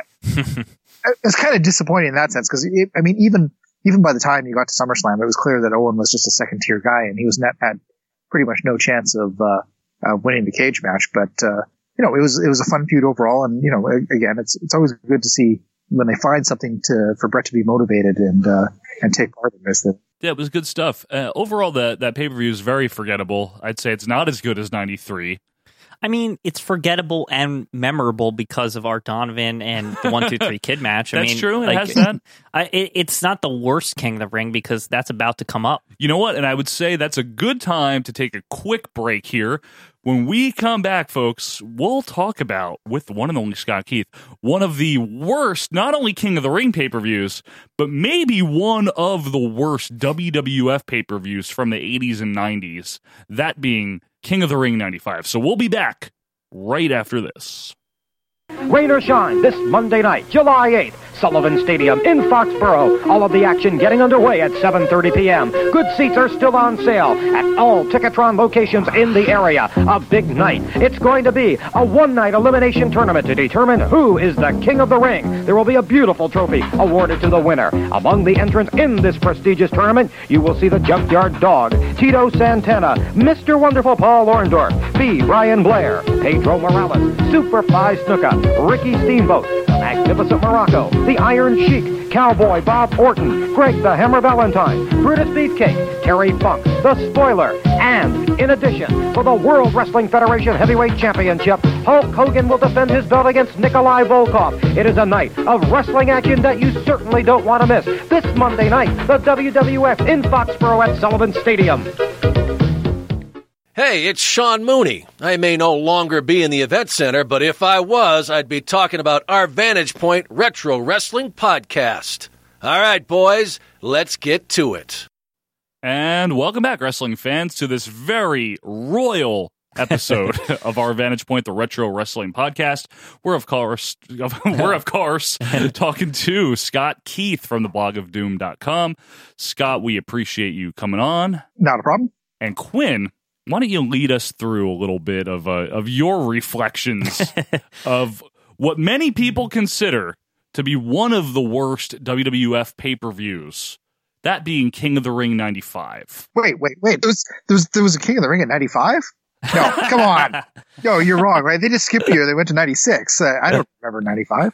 uh, it was kind of disappointing in that sense because, I mean, even, even by the time you got to SummerSlam, it was clear that Owen was just a second tier guy and he was net had pretty much no chance of, uh, uh, winning the cage match. But, uh, you know, it was, it was a fun feud overall. And, you know, again, it's, it's always good to see when they find something to, for Brett to be motivated and, uh, and take part in this. That, Yeah, it was good stuff. Uh, overall, that that pay per view is very forgettable. I'd say it's not as good as ninety-three. I mean, it's forgettable and memorable because of Art Donovan and the one two three Kid match. I That's mean, true. It like, has that. I, it, it's not the worst King of the Ring because that's about to come up. You know what? And I would say that's a good time to take a quick break here. When we come back, folks, we'll talk about, with the one and only Scott Keith, one of the worst, not only King of the Ring pay-per-views, but maybe one of the worst W W F pay-per-views from the eighties and nineties, that being King of the Ring ninety-five. So we'll be back right after this. Rain or shine, this Monday night, July eighth, Sullivan Stadium in Foxborough. All of the action getting underway at seven thirty p.m. Good seats are still on sale at all Ticketron locations in the area. A big night. It's going to be a one-night elimination tournament to determine who is the King of the Ring. There will be a beautiful trophy awarded to the winner. Among the entrants in this prestigious tournament, you will see the Junkyard Dog, Tito Santana, Mister Wonderful Paul Orndorff, B. Ryan Blair, Pedro Morales, Superfly Snuka, Ricky Steamboat, the Magnificent Morocco, the Iron Sheik, Cowboy Bob Orton, Greg the Hammer Valentine, Brutus Beefcake, Terry Funk, the Spoiler, and in addition, for the World Wrestling Federation Heavyweight Championship, Hulk Hogan will defend his belt against Nikolai Volkov. It is a night of wrestling action that you certainly don't want to miss. This Monday night, the W W F in Foxborough at Sullivan Stadium. Hey, it's Sean Mooney. I may no longer be in the event center, but if I was, I'd be talking about our Vantage Point Retro Wrestling Podcast. All right, boys, let's get to it. And welcome back, wrestling fans, to this very royal episode of our Vantage Point, the Retro Wrestling Podcast. We're, of course, we're of course talking to Scott Keith from the blog of doom dot com. Scott, we appreciate you coming on. Not a problem. And Quinn, why don't you lead us through a little bit of uh, of your reflections of what many people consider to be one of the worst W W F pay-per-views, that being King of the Ring ninety-five. Wait, wait, wait. There was, there was, there was a King of the Ring at ninety-five? No, come on. Yo, you're wrong, right? They just skipped a year. They went to ninety-six. Uh, I don't remember ninety-five.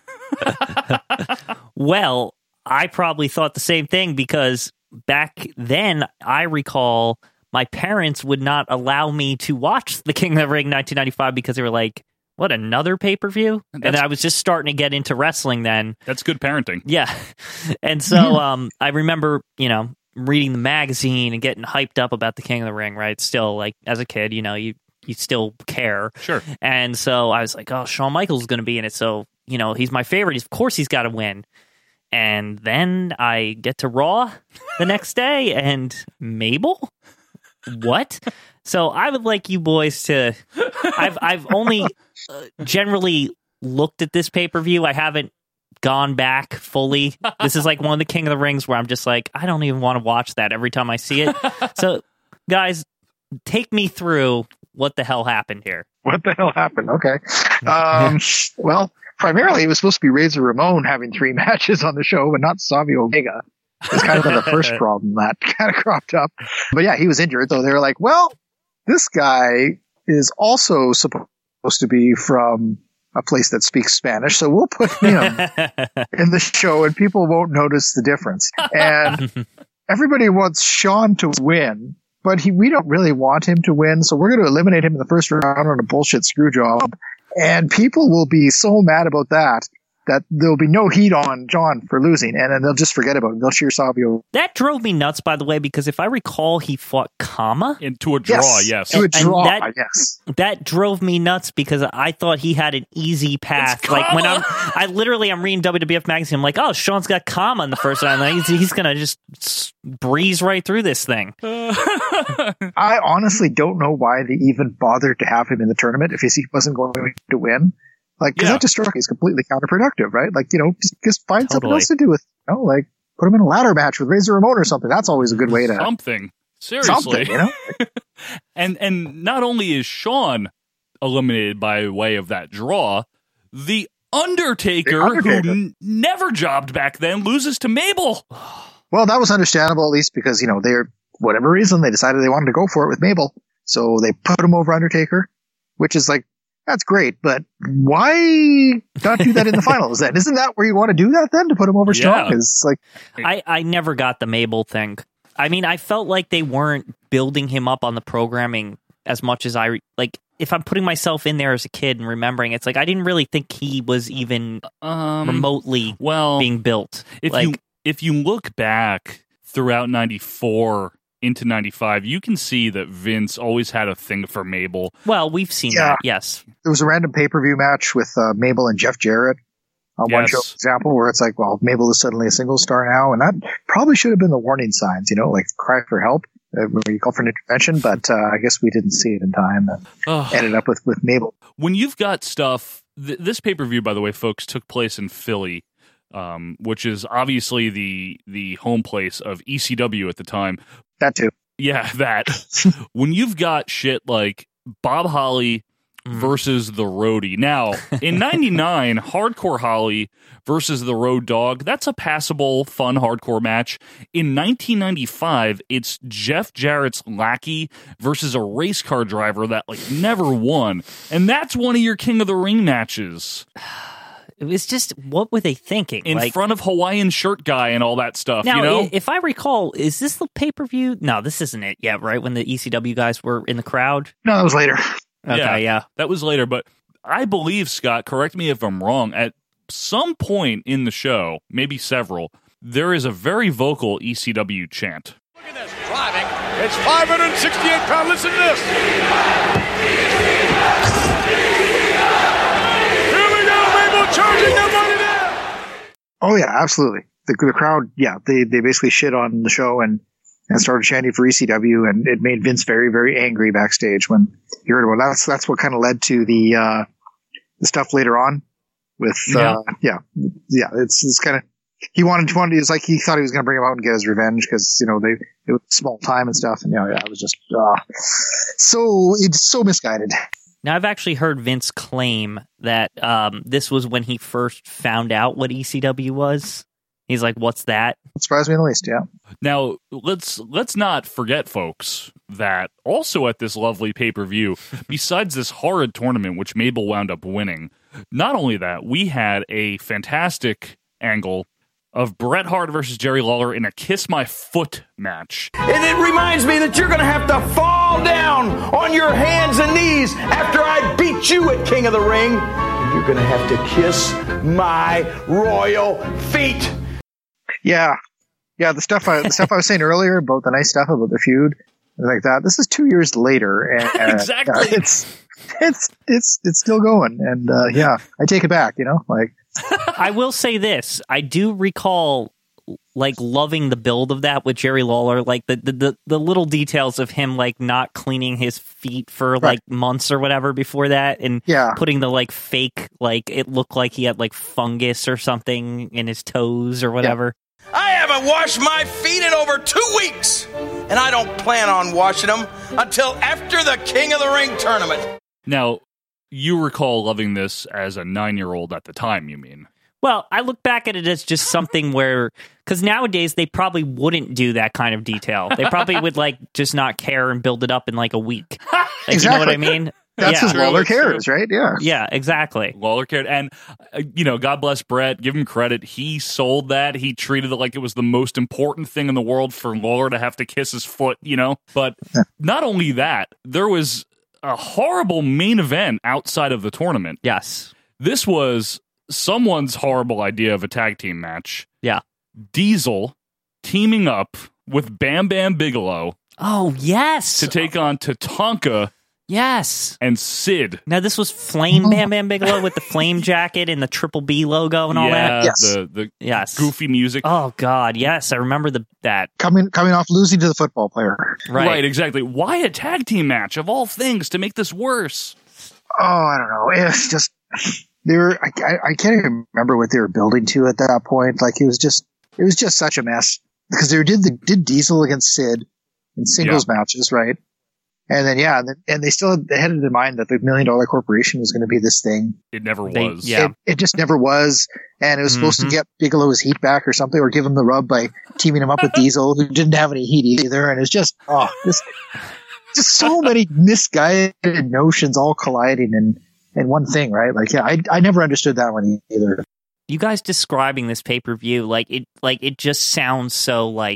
Well, I probably thought the same thing because back then, I recall my parents would not allow me to watch the King of the Ring nineteen ninety-five because they were like, what, another pay-per-view? That's, and I was just starting to get into wrestling then. That's good parenting. Yeah. And so um, I remember, you know, reading the magazine and getting hyped up about the King of the Ring, right? Still, like, as a kid, you know, you, you still care. Sure. And so I was like, oh, Shawn Michaels is going to be in it. So, you know, he's my favorite. Of course he's got to win. And then I get to Raw the next day and Mabel? What? So I would like you boys to. I've I've only uh, generally looked at this pay per view. I haven't gone back fully. This is like one of the King of the Rings where I'm just like, I don't even want to watch that every time I see it. So, guys, take me through what the hell happened here. What the hell happened? Okay. Um, well, primarily it was supposed to be Razor Ramon having three matches on the show, but not Savio Vega. It's kind of the first problem that kind of cropped up. But yeah, he was injured, though. They were like, well, this guy is also supposed to be from a place that speaks Spanish, so we'll put him in the show and people won't notice the difference. And everybody wants Shawn to win, but he, we don't really want him to win, so we're going to eliminate him in the first round on a bullshit screw job. And people will be so mad about that that there'll be no heat on John for losing, and then they'll just forget about it. They'll cheer Savio. That drove me nuts, by the way, because if I recall, he fought Kama. Into a draw, yes. yes. To a draw, that, yes. That drove me nuts because I thought he had an easy path. Like when I'm, I literally, I'm reading W W F magazine, I'm like, oh, Shawn's got Kama in the first round. He's, he's going to just breeze right through this thing. I honestly don't know why they even bothered to have him in the tournament if he wasn't going to win. Like, because yeah. that just struck me as completely counterproductive, right? Like, you know, just, just find totally. something else to do with, you know, like, put him in a ladder match with Razor Ramon or something. That's always a good way to... Something. Seriously. Something, you know? and, and not only is Shawn eliminated by way of that draw, the Undertaker, the Undertaker. who n- never jobbed back then, loses to Mabel. Well, that was understandable, at least, because, you know, they're, whatever reason, they decided they wanted to go for it with Mabel. So they put him over Undertaker, which is like, that's great, but why not do that in the finals then? Isn't that where you want to do that then, to put him over strong? Yeah. It's like, I, I never got the Mabel thing. I mean, I felt like they weren't building him up on the programming as much as I, like, if I'm putting myself in there as a kid and remembering, it's like I didn't really think he was even um, remotely well being built. If like, you if you look back throughout ninety-four into ninety-five, you can see that Vince always had a thing for Mabel. Well, we've seen Yeah. that, yes. There was a random pay-per-view match with uh, Mabel and Jeff Jarrett on one Yes. show, for example, where it's like, well, Mabel is suddenly a single star now, and that probably should have been the warning signs, you know, like cry for help, uh, when you call for an intervention, but uh, I guess we didn't see it in time and Ugh. ended up with, with Mabel. When you've got stuff, th- this pay-per-view, by the way, folks, took place in Philly, um, which is obviously the the home place of E C W at the time. That too. Yeah, that. When you've got shit like Bob Holly versus the Roadie. Now, in ninety-nine, Hardcore Holly versus the Road Dogg, that's a passable, fun hardcore match. In nineteen ninety-five, it's Jeff Jarrett's lackey versus a race car driver that like never won. And that's one of your King of the Ring matches. It was just, what were they thinking? In like, front of Hawaiian Shirt Guy and all that stuff, now, you know? i- if I recall, is this the pay-per-view? No, this isn't it yet, right? When the E C W guys were in the crowd? No, that was later. Okay, yeah. That was later, but I believe, Scott, correct me if I'm wrong, at some point in the show, maybe several, there is a very vocal E C W chant. Driving. It's five hundred sixty-eight pounds. Listen to this. Here we go, Mabel charging them right there. Oh yeah, absolutely. The, the crowd, yeah, they, they basically shit on the show and, and started chanting for E C W, and it made Vince very, very angry backstage when he heard about it. That's, that's what kind of led to the, uh, the stuff later on with, Yeah. uh, yeah, yeah, it's, it's kind of, he wanted to, wanted, it's like he thought he was going to bring him out and get his revenge because, you know, they, it was small time and stuff. And, you know, yeah, it was just, uh, so, it's so misguided. Now, I've actually heard Vince claim that um, this was when he first found out what E C W was. He's like, what's that? It surprised me in the least, yeah. Now, let's let's not forget, folks, that also at this lovely pay-per-view, besides this horrid tournament, which Mabel wound up winning, not only that, we had a fantastic angle of Bret Hart versus Jerry Lawler in a Kiss My Foot match. And it reminds me that you're going to have to fall down on your hands and knees after I beat you at King of the Ring. And you're going to have to kiss my royal feet. Yeah. Yeah, the stuff I, the stuff I was saying earlier about the nice stuff about the feud and like that, this is two years later. And, uh, Exactly. yeah, it's, it's, it's, it's still going. And, uh, yeah, I take it back, you know, like. I will say this. I do recall like loving the build of that with Jerry Lawler, like the the, the, the little details of him like not cleaning his feet for like months or whatever before that, and Yeah. putting the like fake, like it looked like he had like fungus or something in his toes or whatever. I haven't washed my feet in over two weeks, and I don't plan on washing them until after the King of the Ring tournament. Now, you recall loving this as a nine-year-old at the time, you mean? Well, I look back at it as just something where, because nowadays they probably wouldn't do that kind of detail. They probably would like just not care and build it up in like a week. Like, Exactly. You know what I mean? That's yeah. his Lawler cares, right? Yeah. Yeah, exactly. Lawler cared. And, uh, you know, God bless Brett. Give him credit. He sold that. He treated it like it was the most important thing in the world for Lawler to have to kiss his foot, you know? But not only that, there was a horrible main event outside of the tournament. Yes. This was someone's horrible idea of a tag team match. Yeah. Diesel teaming up with Bam Bam Bigelow Oh, yes. to take on Tatanka Yes. and Sid. Now, this was Flame Bam Bam Bigelow with the flame jacket and the Triple B logo and all yeah, that. Yes. the, the Yes. goofy music. Oh, God. Yes. I remember the that. Coming, coming off losing to the football player. Right. Right, exactly. Why a tag team match of all things to make this worse? Oh, I don't know. It's just, they were, I, I, I can't even remember what they were building to at that point. Like, it was just, it was just such a mess. Because they did the, did Diesel against Sid in singles matches, right? And then, yeah, and, then, and they still had, they had it in mind that the Million Dollar Corporation was going to be this thing. It never They- was. yeah. It, it just never was. And it was supposed Mhm. to get Bigelow's heat back or something, or give him the rub by teaming him up with Diesel, who didn't have any heat either. And it was just, oh, just, just so many misguided notions all colliding in, in one thing, right? Like, yeah, I, I never understood that one either. You guys describing this pay-per-view, like it, like it just sounds so like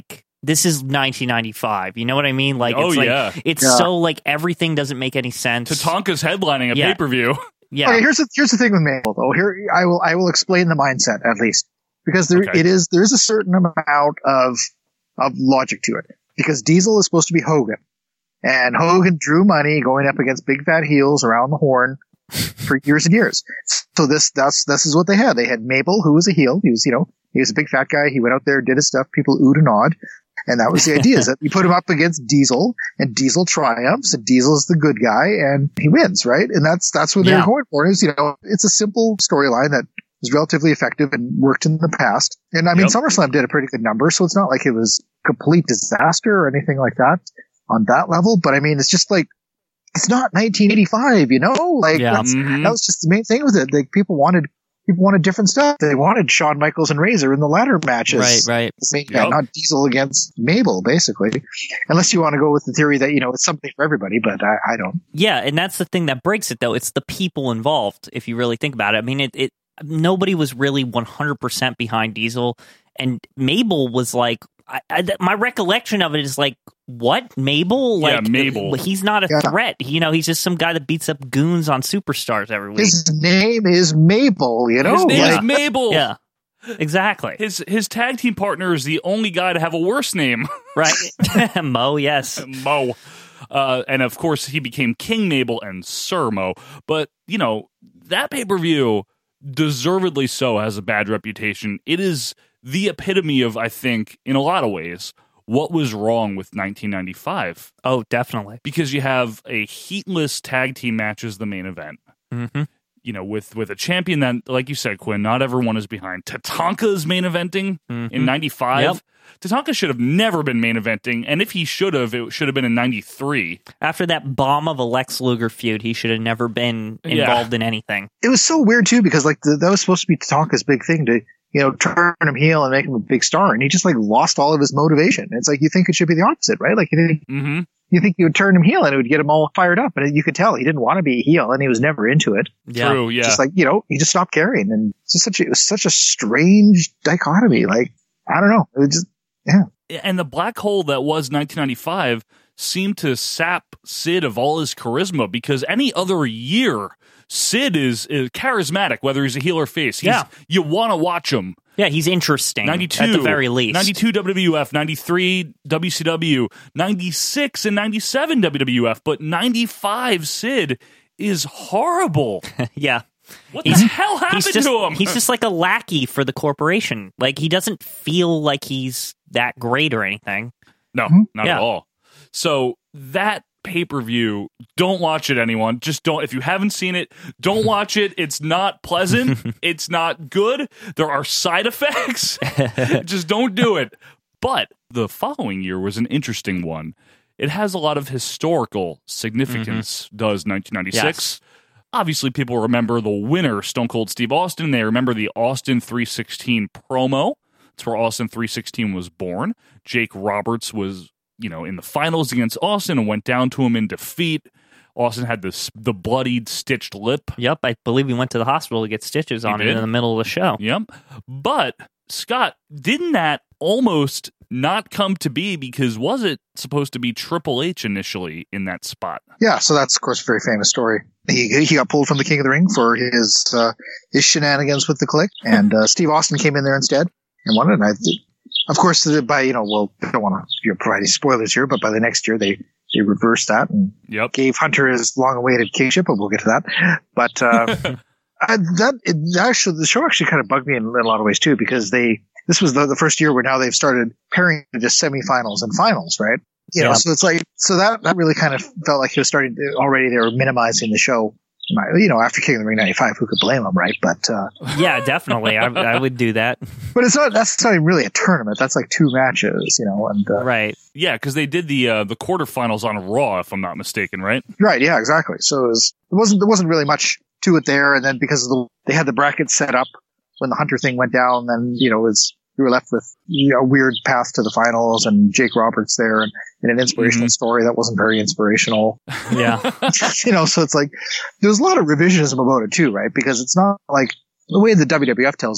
this is nineteen ninety-five. You know what I mean? Like, oh it's like, yeah, it's yeah. so like everything doesn't make any sense. Tatanka's headlining a Yeah. pay per view. Yeah. Okay, here's the here's the thing with Mabel though. Here I will I will explain the mindset at least because there Okay. it is there is a certain amount of of logic to it because Diesel is supposed to be Hogan and Hogan drew money going up against big fat heels around the horn for years and years. So this that's this is what they had. They had Mabel, who was a heel. He was you know he was a big fat guy. He went out there, did his stuff. People oohed and awed. And that was the idea, is that you put him up against Diesel, and Diesel triumphs, and Diesel's the good guy, and he wins, right? And that's that's what Yeah. they're going for. Is you know, it's a simple storyline that was relatively effective and worked in the past. And I mean, Yep. SummerSlam did a pretty good number, so it's not like it was complete disaster or anything like that on that level. But I mean, it's just like it's not nineteen eighty-five, you know? Like Yeah. that's, Mhm. that was just the main thing with it. Like people wanted. People wanted different stuff. They wanted Shawn Michaels and Razor in the ladder matches. Right, right. Yeah, Yep. not Diesel against Mabel, basically. Unless you want to go with the theory that, you know, it's something for everybody, but I, I don't. Yeah, and that's the thing that breaks it, though. It's the people involved, if you really think about it. I mean, it, it nobody was really one hundred percent behind Diesel, and Mabel was like, I, I, my recollection of it is like, what? Mabel? Yeah, Like, Mabel. He's not a Yeah. threat. You know, he's just some guy that beats up goons on Superstars every week. His name is Mabel, you know? His name Like, is Mabel. Yeah, exactly. His his tag team partner is the only guy to have a worse name. Right. Mo, yes. Mo. Uh, and of course, he became King Mabel and Sir Mo. But, you know, that pay per view, deservedly so, has a bad reputation. It is the epitome of, I think, in a lot of ways, what was wrong with nineteen ninety-five. Oh, definitely. Because you have a heatless tag team match as the main event. Mm-hmm. You know, with, with a champion that, like you said, Quinn, not everyone is behind. Tatanka's main eventing Mhm. in ninety-five. Yep. Tatanka should have never been main eventing, and if he should have, it should have been in ninety-three. After that bomb of a Lex Luger feud, he should have never been Yeah. involved in anything. it was so weird, too, because, like, the, that was supposed to be Tatanka's big thing to, you know, turn him heel and make him a big star, and he just, like, lost all of his motivation. It's like, you think it should be the opposite, right? Like, you think, Mm-hmm. you think you would turn him heel and it would get him all fired up, and you could tell he didn't want to be a heel, and he was never into it. Yeah. True, yeah. Just like, you know, he just stopped caring, and it's just such a, it was such a strange dichotomy. Like, I don't know. It was just, yeah. And the black hole that was nineteen ninety-five seemed to sap Sid of all his charisma, because any other year, Sid is, is charismatic, whether he's a heel or face. He's, Yeah. You want to watch him. Yeah, he's interesting. ninety-two, at the very least. ninety-two W W F, ninety-three W C W, ninety-six and ninety-seven W W F, but ninety-five Sid is horrible. Yeah. What He's- the hell happened He's just, to him? he's just like a lackey for the corporation. Like, he doesn't feel like he's that great or anything. No, not Yeah. at all. So that pay-per-view, don't watch it, anyone. Just don't. If you haven't seen it, don't watch it. It's not pleasant. It's not good. There are side effects. Just don't do it. But the following year was an interesting one. It has a lot of historical significance, Mm-hmm. does nineteen ninety-six. Yes. Obviously, people remember the winner, Stone Cold Steve Austin. They remember the Austin three sixteen promo. That's where Austin three sixteen was born. Jake Roberts was, you know, in the finals against Austin and went down to him in defeat. Austin had this the bloodied, stitched lip. Yep, I believe he went to the hospital to get stitches on it did? in the middle of the show. Yep. But, Scott, didn't that almost not come to be, because was it supposed to be Triple H initially in that spot? Yeah, so that's, of course, a very famous story. He he got pulled from the King of the Ring for his uh, his shenanigans with the Clique, and uh, Steve Austin came in there instead and won it. And I, of course, by, you know, well, I don't want to you know, provide any spoilers here, but by the next year, they, they reversed that and Yep. gave Hunter his long-awaited kingship, but we'll get to that. But uh, I, that it, actually, the show actually kind of bugged me in, in a lot of ways, too, because they this was the, the first year where now they've started pairing just semifinals and finals, right? You know, Yeah. so it's like, so that, that really kind of felt like he was starting to, already they were minimizing the show. You know, after King of the Ring ninety-five, who could blame him, right? But, uh, Yeah, definitely. I, I would do that. but it's not, that's not even really a tournament. That's like two matches, you know, and, uh, Right. Yeah, because they did the uh, the quarterfinals on Raw, if I'm not mistaken, right? right. Yeah, exactly. So it was, it wasn't, there wasn't really much to it there. And then because of the, they had the bracket set up when the Hunter thing went down, then, you know, it was, we were left with, you know, a weird path to the finals and Jake Roberts there and, and an inspirational Mm-hmm. story that wasn't very inspirational. Yeah. You know, so it's like, there's a lot of revisionism about it too, right? Because it's not like the way the W W F tells it.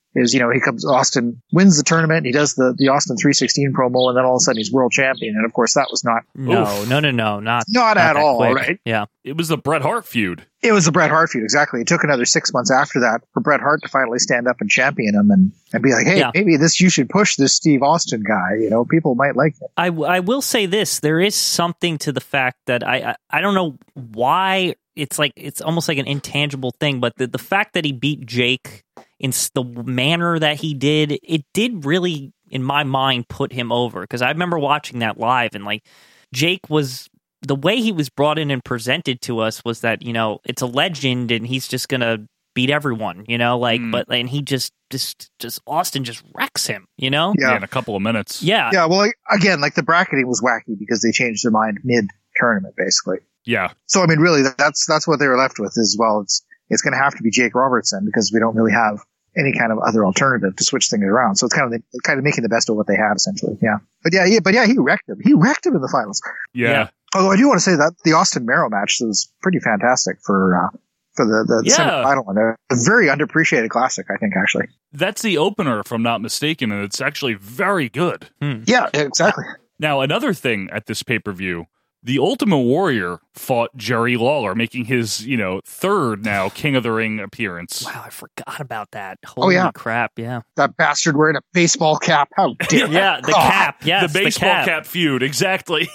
is, you know, he comes, Austin wins the tournament, he does the, the Austin three sixteen promo, and then all of a sudden he's world champion. And of course, that was not. No, oof, no, no, no, not not, not at all, quick. Right? Yeah. It was the Bret Hart feud. It was the Bret Hart feud, exactly. It took another six months after that for Bret Hart to finally stand up and champion him and, and be like, hey, yeah. maybe this, you should push this Steve Austin guy. You know, people might like it. I, I will say this. There is something to the fact that I, I, I don't know why it's like, it's almost like an intangible thing, but the, the fact that he beat Jake in the manner that he did, it did really, in my mind, put him over. Because I remember watching that live, and like Jake was, the way he was brought in and presented to us was that, you know, it's a legend and he's just gonna beat everyone, you know, like, mm. but and he just, just, just Austin just wrecks him, you know, yeah, in a couple of minutes, yeah, yeah. Well, like, again, like the bracketing was wacky because they changed their mind mid tournament, basically. Yeah. So I mean, really, that's that's what they were left with as well. It's it's going to have to be Jake Robertson because we don't really have any kind of other alternative to switch things around. So it's kind of the, kind of making the best of what they had, essentially. Yeah. But yeah, yeah, but yeah, he wrecked him. He wrecked him in the finals. Yeah. yeah. Although I do want to say that the Austin Merrow match was pretty fantastic for uh, for the the, the yeah. semifinal one. A very underappreciated classic, I think, actually. That's the opener, if I'm not mistaken, and it's actually very good. Hmm. Yeah, exactly. Now, another thing at this pay-per-view, the Ultimate Warrior fought Jerry Lawler, making his, you know, third now King of the Ring appearance. Wow, I forgot about that. Holy oh, yeah. crap, yeah. That bastard wearing a baseball cap. How dare Yeah, the God. cap, yes, the baseball the cap. cap feud, exactly.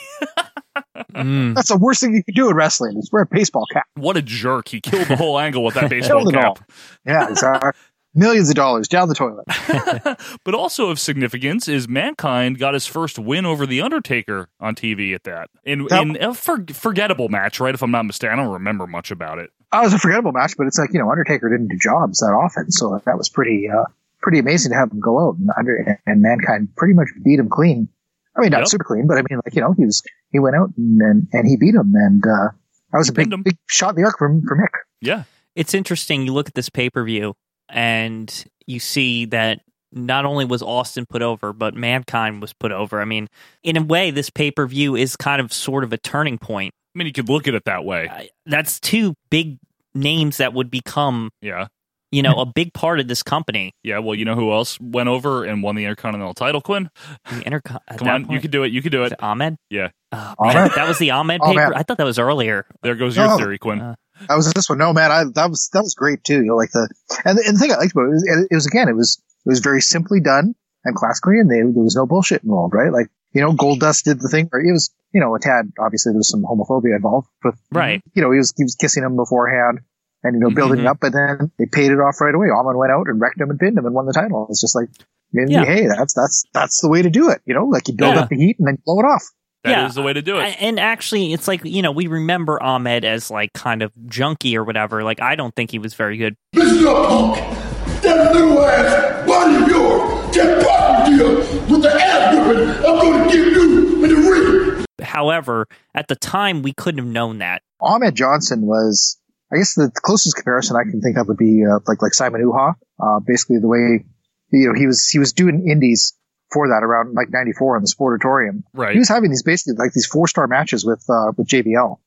mm. That's the worst thing you can do in wrestling, is wear a baseball cap. What a jerk. He killed the whole angle with that baseball cap. Yeah, exactly. Millions of dollars down the toilet. But also of significance is Mankind got his first win over The Undertaker on T V at that. In, that, in a for, forgettable match, right? If I'm not mistaken. I don't remember much about it. Oh, it was a forgettable match, but it's like, you know, Undertaker didn't do jobs that often. So that was pretty uh, pretty amazing to have him go out. And, under, and Mankind pretty much beat him clean. I mean, not yep. super clean, but I mean, like, you know, he was he went out and and, and he beat him. And uh, that was he a big, big shot in the arc from, from Mick. Yeah. It's interesting. You look at this pay-per-view, and you see that not only was Austin put over, but Mankind was put over. I mean, in a way, this pay-per-view is kind of sort of a turning point. I mean, you could look at it that way. Uh, that's two big names that would become, yeah, you know, a big part of this company. Yeah, well, you know who else went over and won the Intercontinental title, Quinn? The Intercon- Come on, point? you can do it. You can do it. Was it Ahmed? Yeah. Oh, man, that was the Ahmed paper. Ahmed. I thought that was earlier. There goes your oh, theory, Quinn. Uh, that was this one. No, man, I, that was that was great too. You know, like the and, and the thing I liked about it was, it was again, it was it was very simply done and classically, and they, there was no bullshit involved, right? Like, you know, Goldust did the thing where it was, you know, a tad. Obviously, there was some homophobia involved, but right. You know, he was he was kissing him beforehand. And, you know, building mm-hmm. it up, but then they paid it off right away. Ahmed went out and wrecked him and pinned him and won the title. It's just like, maybe, yeah. hey, that's that's that's the way to do it. You know, like you build yeah. up the heat and then blow it off. That yeah. is the way to do it. And actually, it's like, you know, we remember Ahmed as like kind of junky or whatever. Like, I don't think he was very good. Listen up, punk. That little ass body of yours just brought me here with the ass whipping I'm going to give you in the ring. However, at the time, we couldn't have known that. Ahmed Johnson was, I guess the closest comparison I can think of would be uh, like like Simon Uha. Uh, basically, the way, you know, he was he was doing indies for that around like ninety-four in the Sportatorium. Right. He was having these basically like these four star matches with uh, with J B L.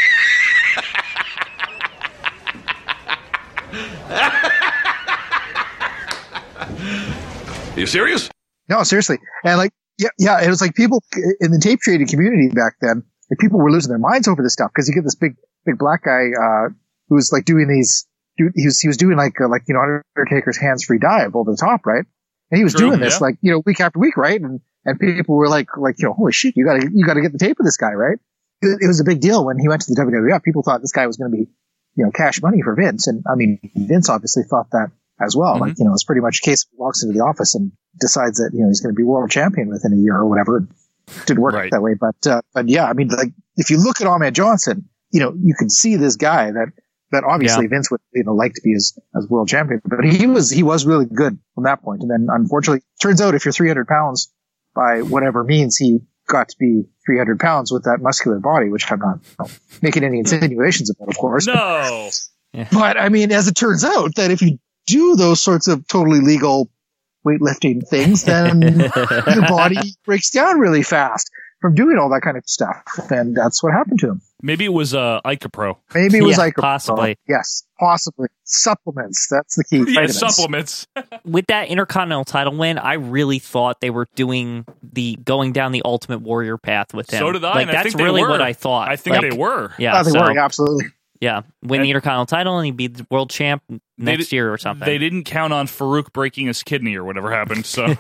Are you serious? No, seriously. And like, yeah, yeah, it was like people in the tape trading community back then, like people were losing their minds over this stuff because you get this big, big black guy, uh, who was like doing these, do, he was, he was doing like, uh, like, you know, Undertaker's hands-free dive over the top, right? And he was True, doing this yeah. like, you know, week after week, right? And, and people were like, like, you know, holy shit, you gotta, you gotta get the tape of this guy, right? It, it was a big deal when he went to the W W F. People thought this guy was going to be, you know, cash money for Vince. And I mean, Vince obviously thought that as well. Mm-hmm. Like, you know, it's pretty much a case of walks into the office and decides that, you know, he's going to be world champion within a year or whatever. It didn't work right. that way. But, uh, but yeah, I mean, like, if you look at Ahmed Johnson, you know, you can see this guy that, that obviously yeah. Vince would, you know, like to be as, as world champion, but he was, he was really good from that point. And then unfortunately, turns out if you're three hundred pounds by whatever means, he got to be three hundred pounds with that muscular body, which I'm not, you know, making any insinuations about, of course. No. But I mean, as it turns out that if you do those sorts of totally legal weightlifting things, then your body breaks down really fast from doing all that kind of stuff. And that's what happened to him. Maybe it was uh, ICAPRO. Maybe it was yeah, ICAPRO. Possibly. Yes. Possibly. Supplements. That's the key. Yeah, Vitamins. supplements. With that Intercontinental title win, I really thought they were doing the going down the Ultimate Warrior path with him. So did I. Like, and that's I think they really were. what I thought. I think like, they were. Yeah, Oh, they so, were. Absolutely. Yeah, win And the Intercontinental title and he'd be the world champ next did, year or something. They didn't count on Farouk breaking his kidney or whatever happened. So,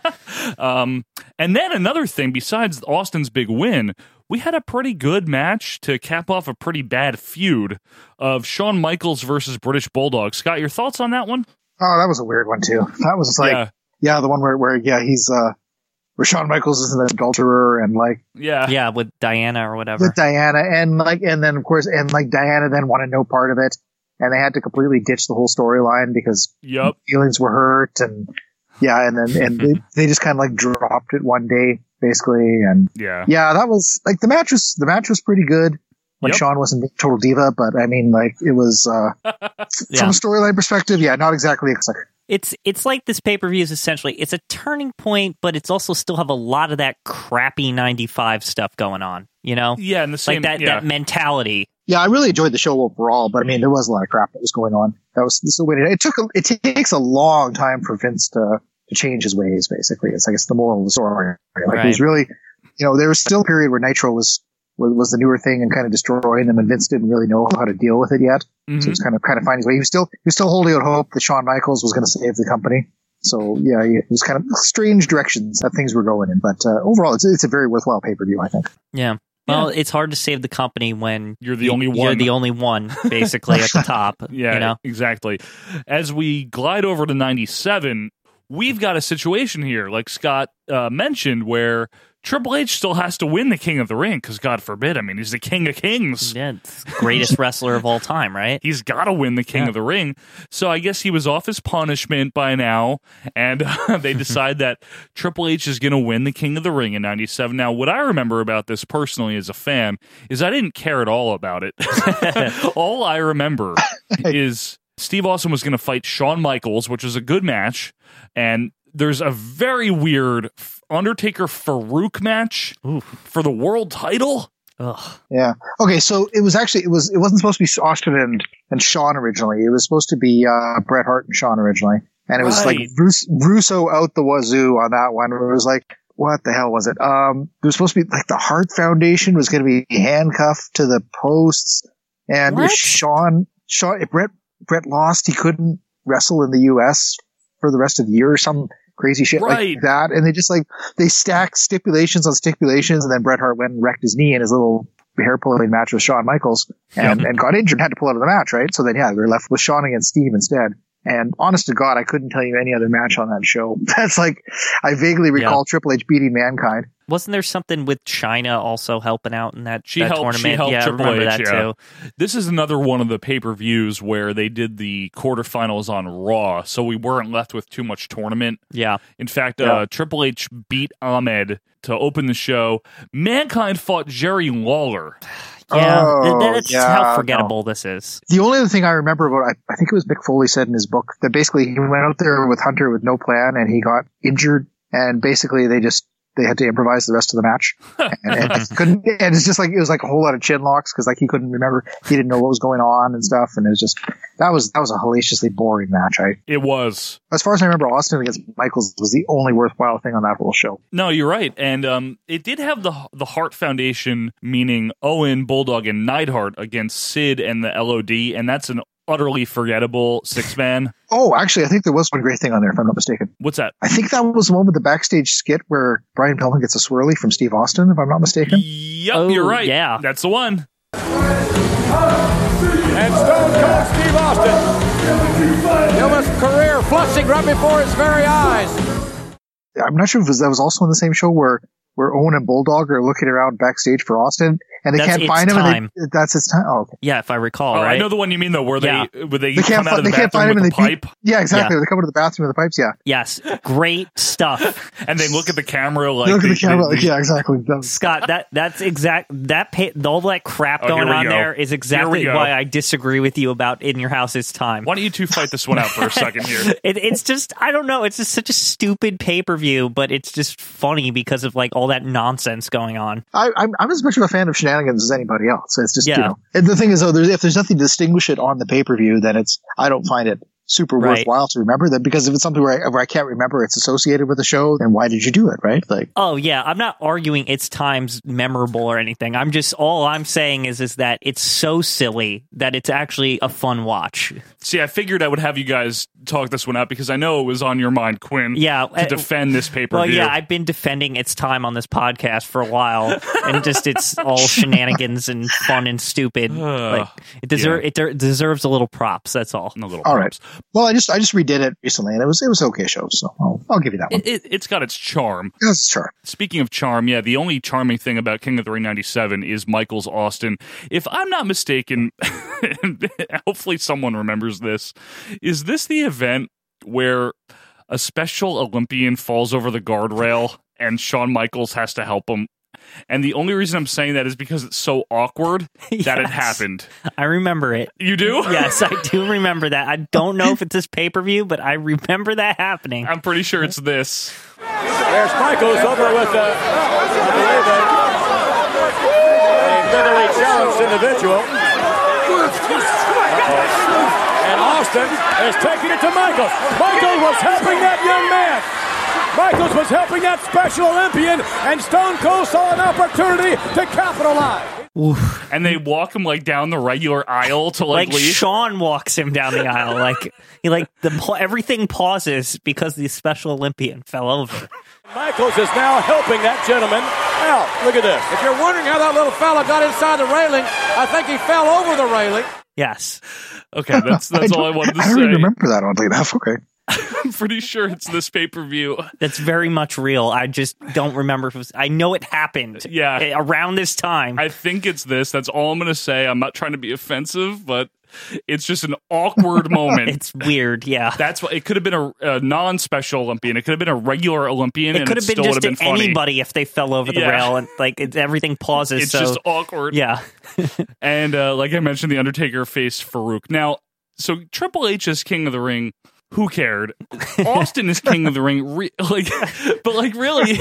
um, and then another thing, besides Austin's big win, we had a pretty good match to cap off a pretty bad feud of Shawn Michaels versus British Bulldog. Scott, your thoughts on that one? Oh, that was a weird one too. That was like, Yeah. yeah, the one where, where yeah, he's uh, where Shawn Michaels is an adulterer and like, Yeah, yeah, with Diana or whatever. with Diana, and like, and then of course, and like Diana then wanted no part of it, and they had to completely ditch the whole storyline because Yep. feelings were hurt, and yeah, and then and they, they just kind of like dropped it one day basically, and Yeah. yeah, that was like the match was the match was pretty good when Yep. Shawn wasn't a total diva, but I mean like it was uh, Yeah. from a storyline perspective, yeah, not exactly exciting. It's it's like this pay per view is essentially it's a turning point, but it's also still have a lot of that crappy ninety-five stuff going on. You know, Yeah, and the same like that yeah. that mentality. Yeah, I really enjoyed the show overall, but I mean, there was a lot of crap that was going on. That was this is the way to, it took. A, it takes a long time for Vince to to change his ways. Basically, it's I guess the moral of the story. Like Right. it was really, you know, there was still a period where Nitro was was, was the newer thing and kind of destroying them, and Vince didn't really know how to deal with it yet. Mm-hmm. So he was kind of kind of finding his way. He was still he was still holding out hope that Shawn Michaels was going to save the company. So yeah, it was kind of strange directions that things were going in. But uh, overall, it's it's a very worthwhile pay per view, I think. Yeah. Well, it's hard to save the company when You're the only You're one. the only one, basically, at the top. Yeah, you know? exactly. As we glide over to ninety-seven, we've got a situation here, like Scott uh, mentioned, where Triple H still has to win the King of the Ring, because God forbid, I mean, he's the King of Kings. Yeah, it's the greatest wrestler of all time, right? He's got to win the King Yeah. of the Ring. So I guess he was off his punishment by now, and uh, they decide that Triple H is going to win the King of the Ring in ninety-seven. Now, what I remember about this personally as a fan is I didn't care at all about it. All I remember is Steve Austin was going to fight Shawn Michaels, which was a good match, and there's a very weird Undertaker Farouk match Oof. for the world title. Ugh. Yeah. Okay. So it was actually it was it wasn't supposed to be Austin and and Shawn originally. It was supposed to be uh, Bret Hart and Shawn originally, and it was Right. like Bruce Russo out the wazoo on that one. Where it was like, what the hell was it? Um, it was supposed to be like the Hart Foundation was going to be handcuffed to the posts, and What? if Shawn Shawn if Bret Bret lost, he couldn't wrestle in the U S for the rest of the year or some crazy shit Right. like that. And they just like, they stacked stipulations on stipulations, and then Bret Hart went and wrecked his knee in his little hair pulling match with Shawn Michaels and, and got injured and had to pull out of the match, right? So then, yeah, we were left with Shawn against Steve instead. And honest to God, I couldn't tell you any other match on that show. That's like, I vaguely recall Yeah. Triple H beating Mankind. Wasn't there something with China also helping out in that, She that helped. tournament? She helped yeah, Triple I remember H. that yeah. too. This is another one of the pay per views where they did the quarterfinals on Raw, so we weren't left with too much tournament. Yeah. In fact, Yeah. uh, Triple H beat Ahmed to open the show. Mankind fought Jerry Lawler. Yeah, Oh, th- that's yeah, how forgettable this is. The only other thing I remember about, I, I think it was Mick Foley said in his book that basically he went out there with Hunter with no plan and he got injured, and basically they just, they had to improvise the rest of the match. And, and couldn't, and it's just like, it was like a whole lot of chin locks because like he couldn't remember, he didn't know what was going on and stuff. And it was just, that was, that was a hellaciously boring match. I, It was. as far as I remember, Austin against Michaels was the only worthwhile thing on that whole show. No, you're right, and um, it did have the the Hart Foundation, meaning Owen, Bulldog, and Neidhart against Sid and the L O D, and that's an utterly forgettable six man. Oh, actually, I think there was one great thing on there, if I'm not mistaken. What's that? I think that was the one with the backstage skit where Brian Pillman gets a swirly from Steve Austin, if I'm not mistaken. Yep, Oh, you're right. yeah. That's the one. And Stone Cold Steve Austin. Pillman's career flushing right before his very eyes. I'm not sure if it was, that was also on the same show where, where Owen and Bulldog are looking around backstage for Austin, and they That's can't It's find him. Time. And they, that's his time. Oh, okay. Yeah, if I recall, Oh, right? I know the one you mean, though, where Yeah. they where they, They come can't, out fi- of the they can't bathroom find him, with and the they pipe, peek- Yeah, exactly. Yeah. They come into the bathroom with the pipes. Yeah, Yes, great stuff. and they look at the camera like they look at they- the camera. they- like, yeah, exactly. That was- Scott, that that's exact. That pa- all that crap Oh, going here we on go. there is Here exactly we go. why I disagree with you about In Your House Is Time. Why don't you two fight this one out for a second here? It, it's just I don't know. It's just such a stupid pay per view, but it's just funny because of like all that nonsense going on. I, I'm, I'm as much of a fan of shenanigans as anybody else. It's just, Yeah. you know, and the thing is though, there's, if there's nothing to distinguish it on the pay-per-view, then it's, I don't find it super Right. worthwhile to remember that, because if it's something where I, where I can't remember it's associated with the show, then why did you do it, right? Like, Oh yeah, I'm not arguing its time's memorable or anything. I'm just all I'm saying is is that it's so silly that it's actually a fun watch. See, I figured I would have you guys talk this one out because I know it was on your mind, Quinn. Yeah, to uh, defend this pay per Well, view. yeah, I've been defending its time on this podcast for a while, and just it's all shenanigans and fun and stupid. Like it deserves yeah. it de- deserves a little props. That's all. A little all right. Well, I just I just redid it recently, and it was it was an okay show, so I'll, I'll give you that one. It, it, it's got its charm. It has its charm. Speaking of charm, yeah, the only charming thing about King of the Ring ninety-seven is Michaels Austin. If I'm not mistaken, and hopefully someone remembers this, is this the event where a Special Olympian falls over the guardrail and Shawn Michaels has to help him? And the only reason I'm saying that is because it's so awkward that it Yes. happened. I remember it. You do? Yes, I do remember that. I don't know if it's this pay-per-view, but I remember that happening. I'm pretty sure it's this. There's Michaels over with uh, I believe a, a mentally challenged individual. And Austin is taking it to Michaels. Michaels was helping that young man. Michaels was helping that Special Olympian, and Stone Cold saw an opportunity to capitalize. Oof. And they walk him like down the regular aisle to like, Like leave. Sean walks him down the aisle, like he like the pa- everything pauses because the Special Olympian fell over. Michaels is now helping that gentleman out. Look at this. If you're wondering how that little fella got inside the railing, I think he fell over the railing. Yes. Okay, that's that's I all I wanted to I say. don't even remember that, oddly enough. Okay. I'm pretty sure it's this pay per view. That's very much real. I just don't remember if it was. I know it happened. Yeah, around this time. I think it's this. That's all I'm going to say. I'm not trying to be offensive, but it's just an awkward moment. It's weird. Yeah, that's what it could have been a, a non-special Olympian. It could have been a regular Olympian. It and could have been still just would have been funny. anybody if they fell over the Yeah. rail and like it, everything pauses. It's so, just awkward. Yeah. And uh, like I mentioned, the Undertaker faced Farouk. Now, so Triple H is King of the Ring. Who cared? Austin is King of the Ring. Re- like, but like really,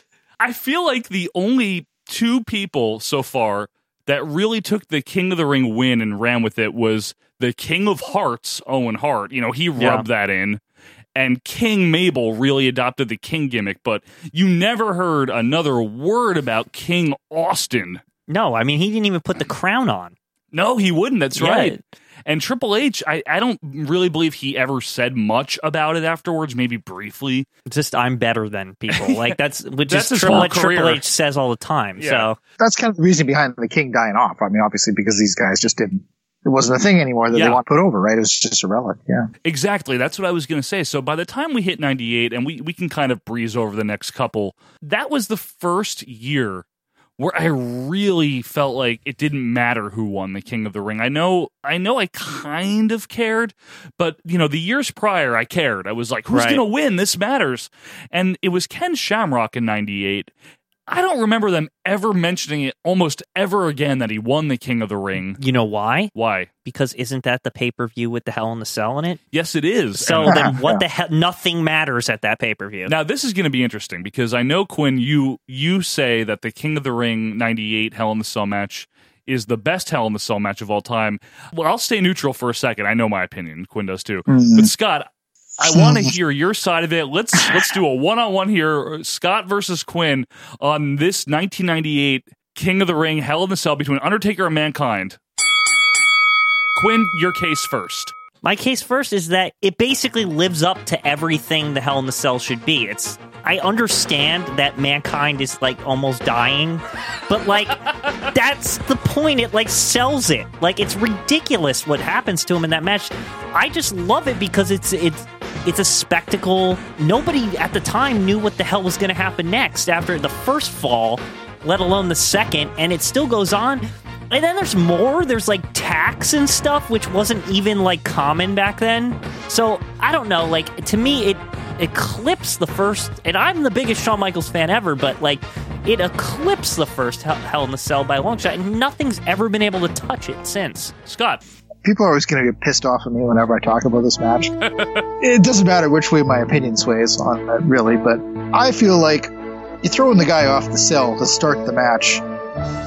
I feel like the only two people so far that really took the King of the Ring win and ran with it was the King of Hearts, Owen Hart. You know, he rubbed Yeah. that in. And King Mabel really adopted the King gimmick, but you never heard another word about King Austin. No, I mean he didn't even put the crown on. No, he wouldn't. That's Yeah. right. And Triple H, I, I don't really believe he ever said much about it afterwards, maybe briefly. Just I'm better than people. Like that's which That's is his Triple, whole what Triple career. H says all the time. Yeah. So That's kind of the reason behind the King dying off. I mean, obviously because these guys just didn't. It wasn't a thing anymore that Yeah. they want put over, right? It was just a relic. Yeah. Exactly. That's what I was going to say. So by the time we hit ninety-eight, and we, we can kind of breeze over the next couple, that was the first year where I really felt like it didn't matter who won the King of the Ring. I know I know I kind of cared, but you know, the years prior I cared. I was like, who's Right. going to win? This matters. And it was Ken Shamrock in ninety-eight. I don't remember them ever mentioning it almost ever again that he won the King of the Ring. you know why? Why? Because isn't that the pay per view with the Hell in the Cell in it? Yes, it is. So And- then what the hell? Nothing matters at that pay per view. Now this is going to be interesting because I know, Quinn, you you say that the King of the Ring ninety-eight Hell in the Cell match is the best Hell in the Cell match of all time. Well, I'll stay neutral for a second. I know my opinion. Quinn does too. Mm. But Scott, I want to hear your side of it. Let's let's do a one-on-one here. Scott versus Quinn on this nineteen ninety-eight King of the Ring Hell in the Cell between Undertaker and Mankind. Quinn, your case first. My case first is that it basically lives up to everything the Hell in the Cell should be. It's I understand that Mankind is like almost dying, but like that's the point. It like sells it. Like it's ridiculous what happens to him in that match. I just love it because it's it's it's a spectacle. Nobody at the time knew what the hell was going to happen next after the first fall, let alone the second, and it still goes on. And then there's more. There's like tax and stuff, which wasn't even like common back then. So I don't know. Like to me, it eclipsed the first. And I'm the biggest Shawn Michaels fan ever, but like it eclipsed the first Hell, Hell in the Cell by a long shot, and nothing's ever been able to touch it since. Scott. People are always going to get pissed off at me whenever I talk about this match. It doesn't matter which way my opinion sways on it, really, but I feel like you throwing the guy off the cell to start the match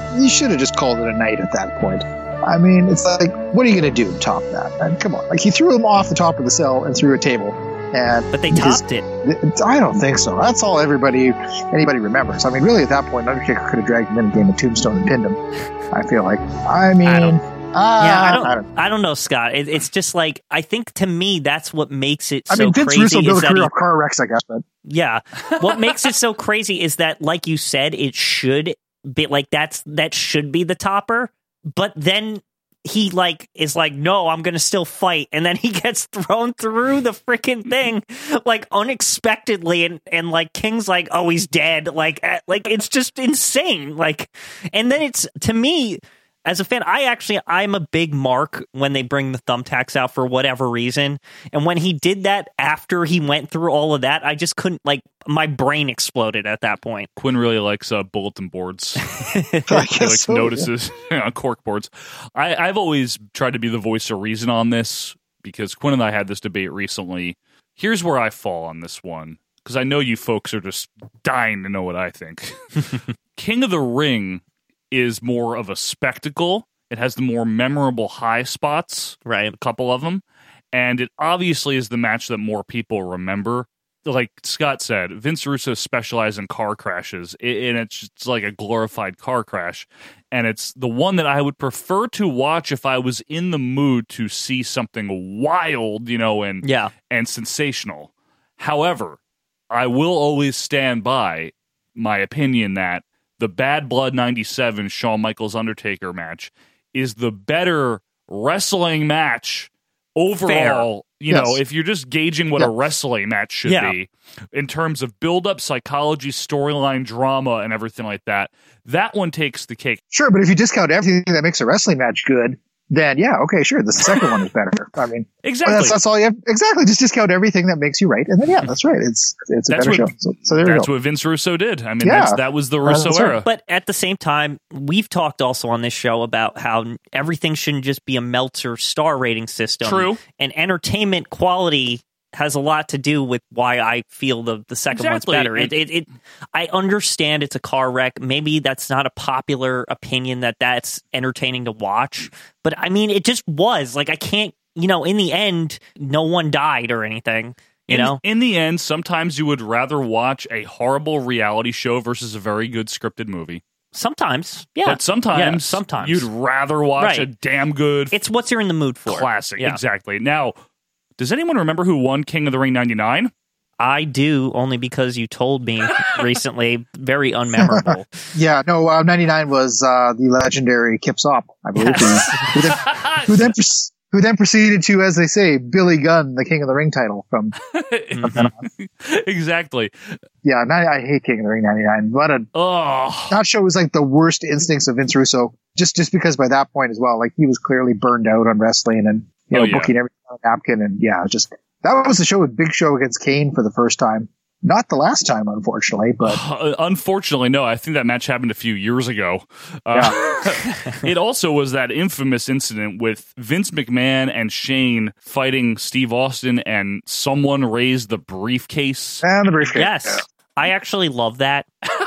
you should have just called it a night at that point. I mean, it's like, what are you going to do to top that? And come on, like he threw him off the top of the cell and through a table. And but they topped it. I don't think so. That's all everybody anybody remembers. I mean, really, at that point, Undertaker could have dragged him in a game of Tombstone and pinned him. I feel like. I mean, I don't, uh, yeah, I don't, I don't. I don't know, Scott. It, it's just like I think to me that's what makes it. I so mean, Vince crazy Russo built is a career that he, of car wrecks, I guess. But yeah, what makes it so crazy is that, like you said, it should be like that's that should be the topper, but then. He like is like, no, I'm gonna still fight, and then he gets thrown through the freaking thing like unexpectedly, and and like King's like, oh, he's dead, like like it's just insane, like, and then it's to me as a fan, I actually I'm a big mark when they bring the thumbtacks out for whatever reason, and when he did that after he went through all of that, I just couldn't like my brain exploded at that point. Quinn really likes uh, bulletin boards. He likes so, notices yeah. on cork boards. I, I've always tried to be the voice of reason on this because Quinn and I had this debate recently. Here's where I fall on this one because I know you folks are just dying to know what I think. King of the Ring is more of a spectacle. It has the more memorable high spots, right? A couple of them. And it obviously is the match that more people remember. Like Scott said, Vince Russo specialized in car crashes, and it's just like a glorified car crash. And it's the one that I would prefer to watch if I was in the mood to see something wild, you know, and yeah. and sensational. However, I will always stand by my opinion that the Bad Blood ninety-seven Shawn Michaels Undertaker match is the better wrestling match overall. Fair. You yes. know, if you're just gauging what yeah. a wrestling match should yeah. be in terms of build-up, psychology, storyline, drama, and everything like that, that one takes the cake. Sure, but if you discount everything that makes a wrestling match good, then yeah, okay, sure, the second one is better. I mean, exactly. That's, that's all you have. Exactly, just discount everything that makes you right, and then yeah, that's right. It's it's a that's better what, show. So, so there you go. That's what Vince Russo did. I mean, yeah. that's, that was the Russo uh, era. right. But at the same time, we've talked also on this show about how everything shouldn't just be a Meltzer star rating system. True. And entertainment quality has a lot to do with why I feel the, the second exactly. one's better. It, it, it, I understand it's a car wreck. Maybe that's not a popular opinion that that's entertaining to watch. But I mean, it just was. Like, I can't, you know, in the end, no one died or anything. You in, know? in the end, sometimes you would rather watch a horrible reality show versus a very good scripted movie. Sometimes, yeah. But sometimes, yeah, sometimes. you'd rather watch right. a damn good... It's what you're in the mood for. Classic, yeah. exactly. Now, does anyone remember who won King of the Ring ninety-nine? I do, only because you told me recently. Very unmemorable. Yeah, no, uh, ninety-nine was uh, the legendary Kip Sop, I believe, who, who, then, who, then, who then proceeded to, as they say, Billy Gunn, the King of the Ring title from, from Exactly. Yeah, I hate King of the Ring ninety-nine. What a oh. That show was like the worst instincts of Vince Russo, just just because by that point as well, like he was clearly burned out on wrestling and you know oh, yeah. booking everything on a napkin, and yeah, just that was the show with Big Show against Kane for the first time. Not the last time, unfortunately, but uh, unfortunately, no. I think that match happened a few years ago. Uh, yeah. It also was that infamous incident with Vince McMahon and Shane fighting Steve Austin, and someone raised the briefcase. And the briefcase. Yes, yeah. I actually love that.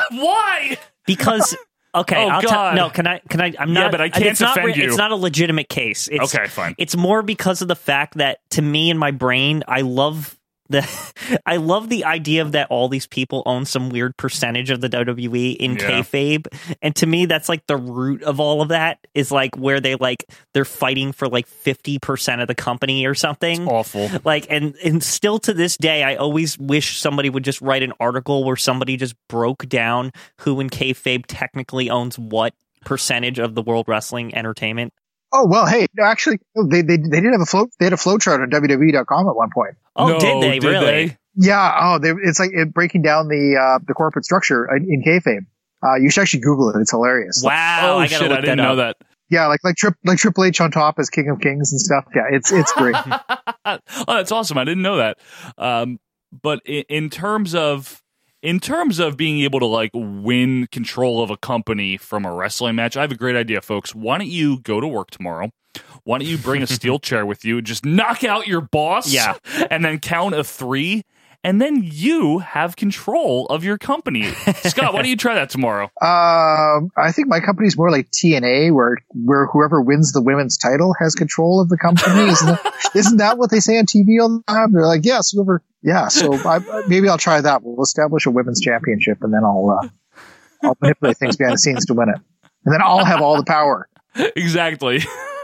Why? Because. Okay, oh, I'll God. T- no, can I? Can I? I'm not. Yeah, but I can't it's defend not, you. It's not a legitimate case. It's, okay, fine. It's more because of the fact that to me in my brain, I love the, I love the idea of that all these people own some weird percentage of the W W E in yeah. kayfabe, and to me, that's like the root of all of that is like where they like they're fighting for like fifty percent of the company or something. It's awful. Like, and and still to this day, I always wish somebody would just write an article where somebody just broke down who in kayfabe technically owns what percentage of the World Wrestling Entertainment. Oh well, hey, no, actually, they they they did have a flow. They had a flow chart on W W E dot com at one point. Oh, no, did they did really? They? Yeah. Oh, they, it's like it, breaking down the uh, the corporate structure in, in kayfabe. Uh, you should actually Google it. It's hilarious. Wow! Oh I gotta shit! look I didn't that know up. that. Yeah, like like Trip like Triple H on top as King of Kings and stuff. Yeah, it's it's great. Oh, that's awesome! I didn't know that. Um, but in, in terms of in terms of being able to like win control of a company from a wrestling match, I have a great idea, folks. Why don't you go to work tomorrow? Why don't you bring a steel chair with you, just knock out your boss, yeah, and then count a three, and then you have control of your company. Scott, why don't you try that tomorrow? Um, I think my company's more like T N A, where where whoever wins the women's title has control of the company. Isn't that, isn't that what they say on T V all the time? They're like, yes, whoever. Yeah, so I, maybe I'll try that. We'll establish a women's championship, and then I'll uh, I'll manipulate things behind the scenes to win it, and then I'll have all the power. Exactly.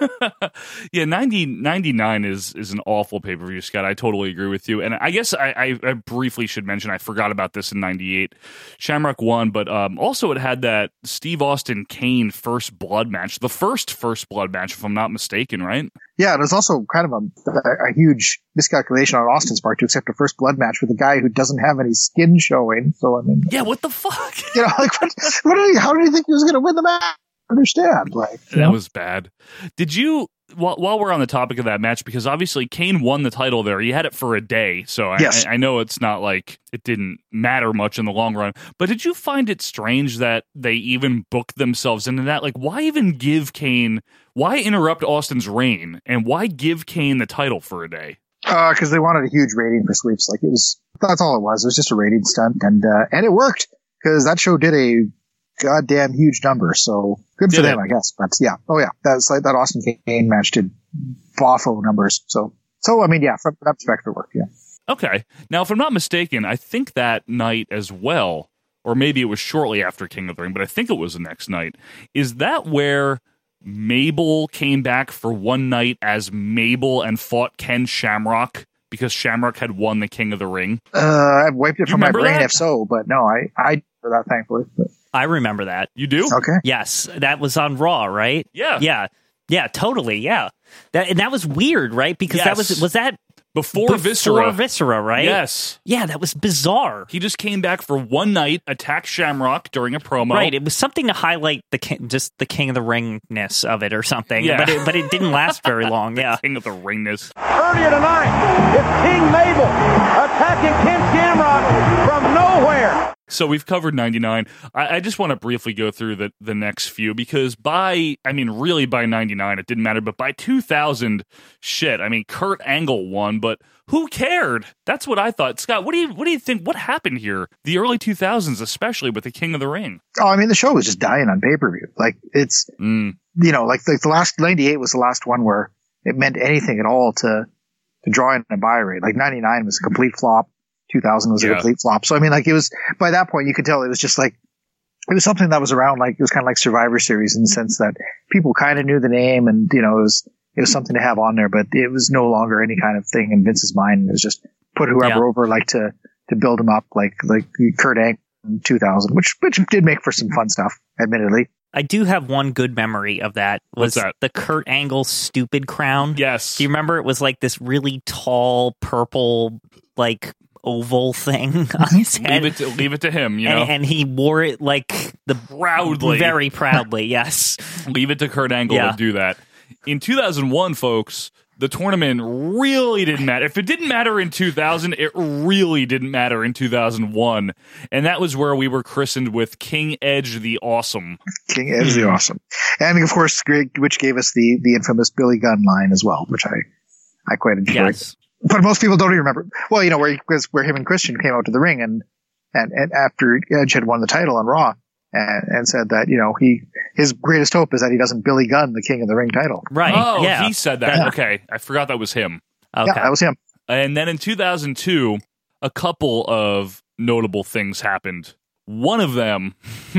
Yeah, ninety, ninety-nine is is an awful pay-per-view, Scott. I totally agree with you. And I guess I, I, I briefly should mention, I forgot about this in ninety-eight. Shamrock won, but um, also it had that Steve Austin-Kane first blood match. The first first blood match, if I'm not mistaken, right? Yeah, it was also kind of a, a huge miscalculation on Austin's part to accept a first blood match with a guy who doesn't have any skin showing. So, I mean... Yeah, what the fuck? You know, like, what, what did he, how did he think he was going to win the match? Understand, like that know? was bad. Did you while, while we're on the topic of that match, because obviously Kane won the title there, he had it for a day, so I, yes. I, I know it's not like it didn't matter much in the long run, but did you find it strange that they even booked themselves into that? Like, why even give Kane, why interrupt Austin's reign, and why give Kane the title for a day? Uh, because they wanted a huge rating for sweeps. Like, it was, that's all it was. It was just a rating stunt, and uh, and it worked, because that show did a goddamn huge number, so good for Did them, it? I guess. But yeah, oh yeah, that's like that Austin Kane match did boffo numbers. So, so I mean, yeah, from that perspective, it worked. Yeah. Okay. Now, if I'm not mistaken, I think that night as well, or maybe it was shortly after King of the Ring, but I think it was the next night. Is that where Mabel came back for one night as Mabel and fought Ken Shamrock? Because Shamrock had won the King of the Ring. Uh, I've wiped it You from my remember brain that? if so, but no, I I for that thankfully. But. I remember that. You do? Okay. Yes, that was on Raw, right? Yeah. Yeah. Yeah, totally. Yeah. That and that was weird, right? Because that Yes. was was that Before, before Viscera. Viscera, right? Yes. Yeah, that was bizarre. He just came back for one night, attacked Shamrock during a promo. Right, it was something to highlight the king, just the King of the Ring-ness of it or something. Yeah. But it, but it didn't last very long. The Yeah. King of the Ringness. Earlier tonight, it's King Mabel attacking Ken Shamrock from nowhere. So we've covered ninety-nine. I, I just want to briefly go through the, the next few, because by, I mean, really by ninety-nine, it didn't matter, but by two thousand, shit, I mean, Kurt Angle won, but who cared? That's what I thought. Scott, what do you what do you think? What happened here? The early two thousands, especially with the King of the Ring. Oh, I mean, the show was just dying on pay-per-view. Like, it's, Mm. you know, like, like the last, ninety-eight was the last one where it meant anything at all to, to draw in a buy rate. Like, ninety-nine was a complete flop. two thousand was a Yeah. complete flop. So, I mean, like, it was, by that point, you could tell it was just like, it was something that was around, like, it was kind of like Survivor Series in the sense that people kind of knew the name, and, you know, it was, it was something to have on there, but it was no longer any kind of thing in Vince's mind. It was just put whoever Yeah. over, like, to, to build him up, like, like Kurt Angle in two thousand, which, which did make for some fun stuff, admittedly. I do have one good memory of that. Was What's that? the Kurt Angle stupid crown? Yes. Do you remember? It was like this really tall purple, like oval thing on his head. Leave it to, leave it to him, you know? and, and he wore it like the Proudly. very proudly. Yes. Leave it to Kurt Angle Yeah. to do that. In two thousand one, folks, the tournament really didn't matter. If it didn't matter in two thousand, it really didn't matter in two thousand one. And that was where we were christened with King Edge the Awesome. King Edge the Awesome. And of course, Greg, which gave us the, the infamous Billy Gunn line as well, which I, I quite enjoyed. Yes. But most people don't even remember. Well, you know, where he, where him and Christian came out to the ring, and, and, and after Edge had won the title on Raw, and, and said that, you know, he, his greatest hope is that he doesn't Billy Gunn the King of the Ring title. Right. Oh, yeah. he said that. Yeah. Okay. I forgot that was him. Okay. Yeah, that was him. And then in two thousand two, a couple of notable things happened. One of them,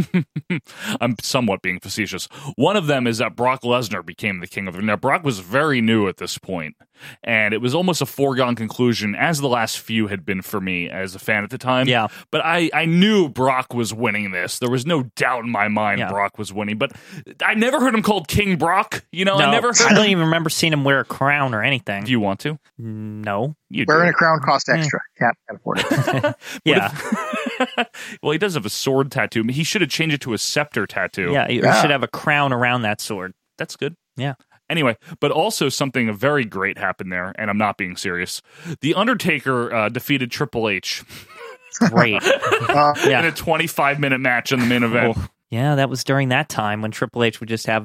I'm somewhat being facetious. One of them is that Brock Lesnar became the King of the Ring. Now, Brock was very new at this point, and it was almost a foregone conclusion, as the last few had been for me as a fan at the time. Yeah. But I, I knew Brock was winning this. There was no doubt in my mind Yeah. Brock was winning. But I never heard him called King Brock. You know, No, I never heard I don't him. even remember seeing him wear a crown or anything. Do you want to? No. You Wearing do. a crown cost extra. Can't, can't afford it. Yeah. Well, he does have a sword tattoo. He should have changed it to a scepter tattoo. Yeah. You Yeah. should have a crown around that sword. That's good. Yeah. Anyway, but also something very great happened there, and I'm not being serious. The Undertaker uh, defeated Triple H Great. Uh, Yeah. in a twenty-five minute match in the main event. Oh, yeah, that was during that time when Triple H would just have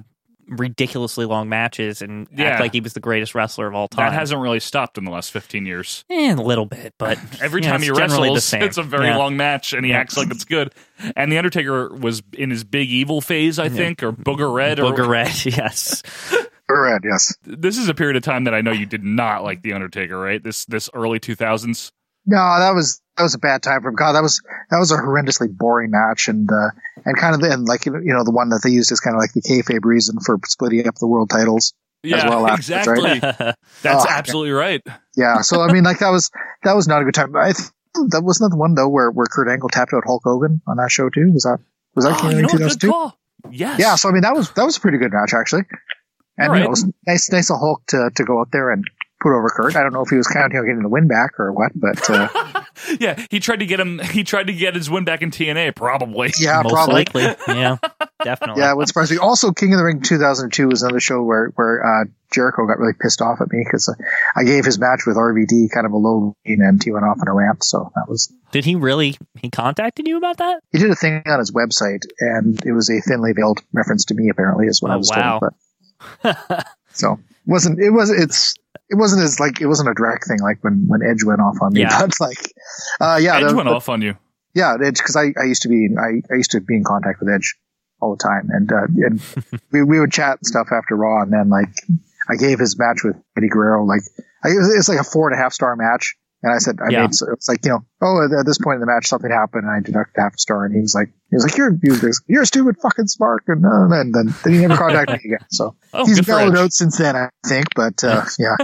ridiculously long matches and Yeah. act like he was the greatest wrestler of all time. That hasn't really stopped in the last fifteen years. Eh, a little bit, but Every yeah, time he it's generally the wrestles, same. it's a very Yeah. long match, and he Yeah. acts like it's good. And The Undertaker was in his big evil phase, I Yeah. think, or Booger Red. Booger or, Red, yes. Booger Red, yes. This is a period of time that I know you did not like The Undertaker, right? This this early two thousands. No, that was that was a bad time for him. God, that was that was a horrendously boring match, and uh, and kind of the, and like you know the one that they used as kind of like the kayfabe reason for splitting up the world titles. Yeah, as well afterwards, exactly. right? That's Oh, absolutely right. Yeah, so I mean, like that was that was not a good time. I th- that wasn't the one though where, where Kurt Angle tapped out Hulk Hogan on that show too. Was that was that Oh, you know, two good thousand two? call. Yes. Yeah, so I mean that was that was a pretty good match actually, and All you right. know, it was nice nice of Hulk to to go out there and put over Kurt. I don't know if he was counting on getting the win back or what, but uh, Yeah, he tried to get him. He tried to get his win back in T N A, probably. Yeah, Most probably. likely. Yeah, definitely. yeah, it would surprise me. Also, King of the Ring two thousand two was another show where where uh, Jericho got really pissed off at me because uh, I gave his match with R V D kind of a low rating and he went off on a rant. So that was. Did he really? He contacted you about that? He did a thing on his website, and it was a thinly veiled reference to me. Apparently, is what I Oh, was wow. told. But, so wasn't it was it's. It wasn't as like it wasn't a direct thing like when, when Edge went off on me. Yeah. But like, uh, yeah, Edge the- went the- off on you. Yeah, Edge because I, I used to be I, I used to be in contact with Edge all the time, and uh, and we we would chat and stuff after Raw, and then like I gave his match with Eddie Guerrero like I, it was, it's like a four and a half star match, and I said I Yeah. made so it's like you know oh at, at this point in the match something happened and I deducted half a star, and he was like he was like you're he was like, you're a stupid fucking spark, and, uh, and then then he never contacted me again. So Oh, he's good for mellowed Edge. out since then, I think, but uh, yeah.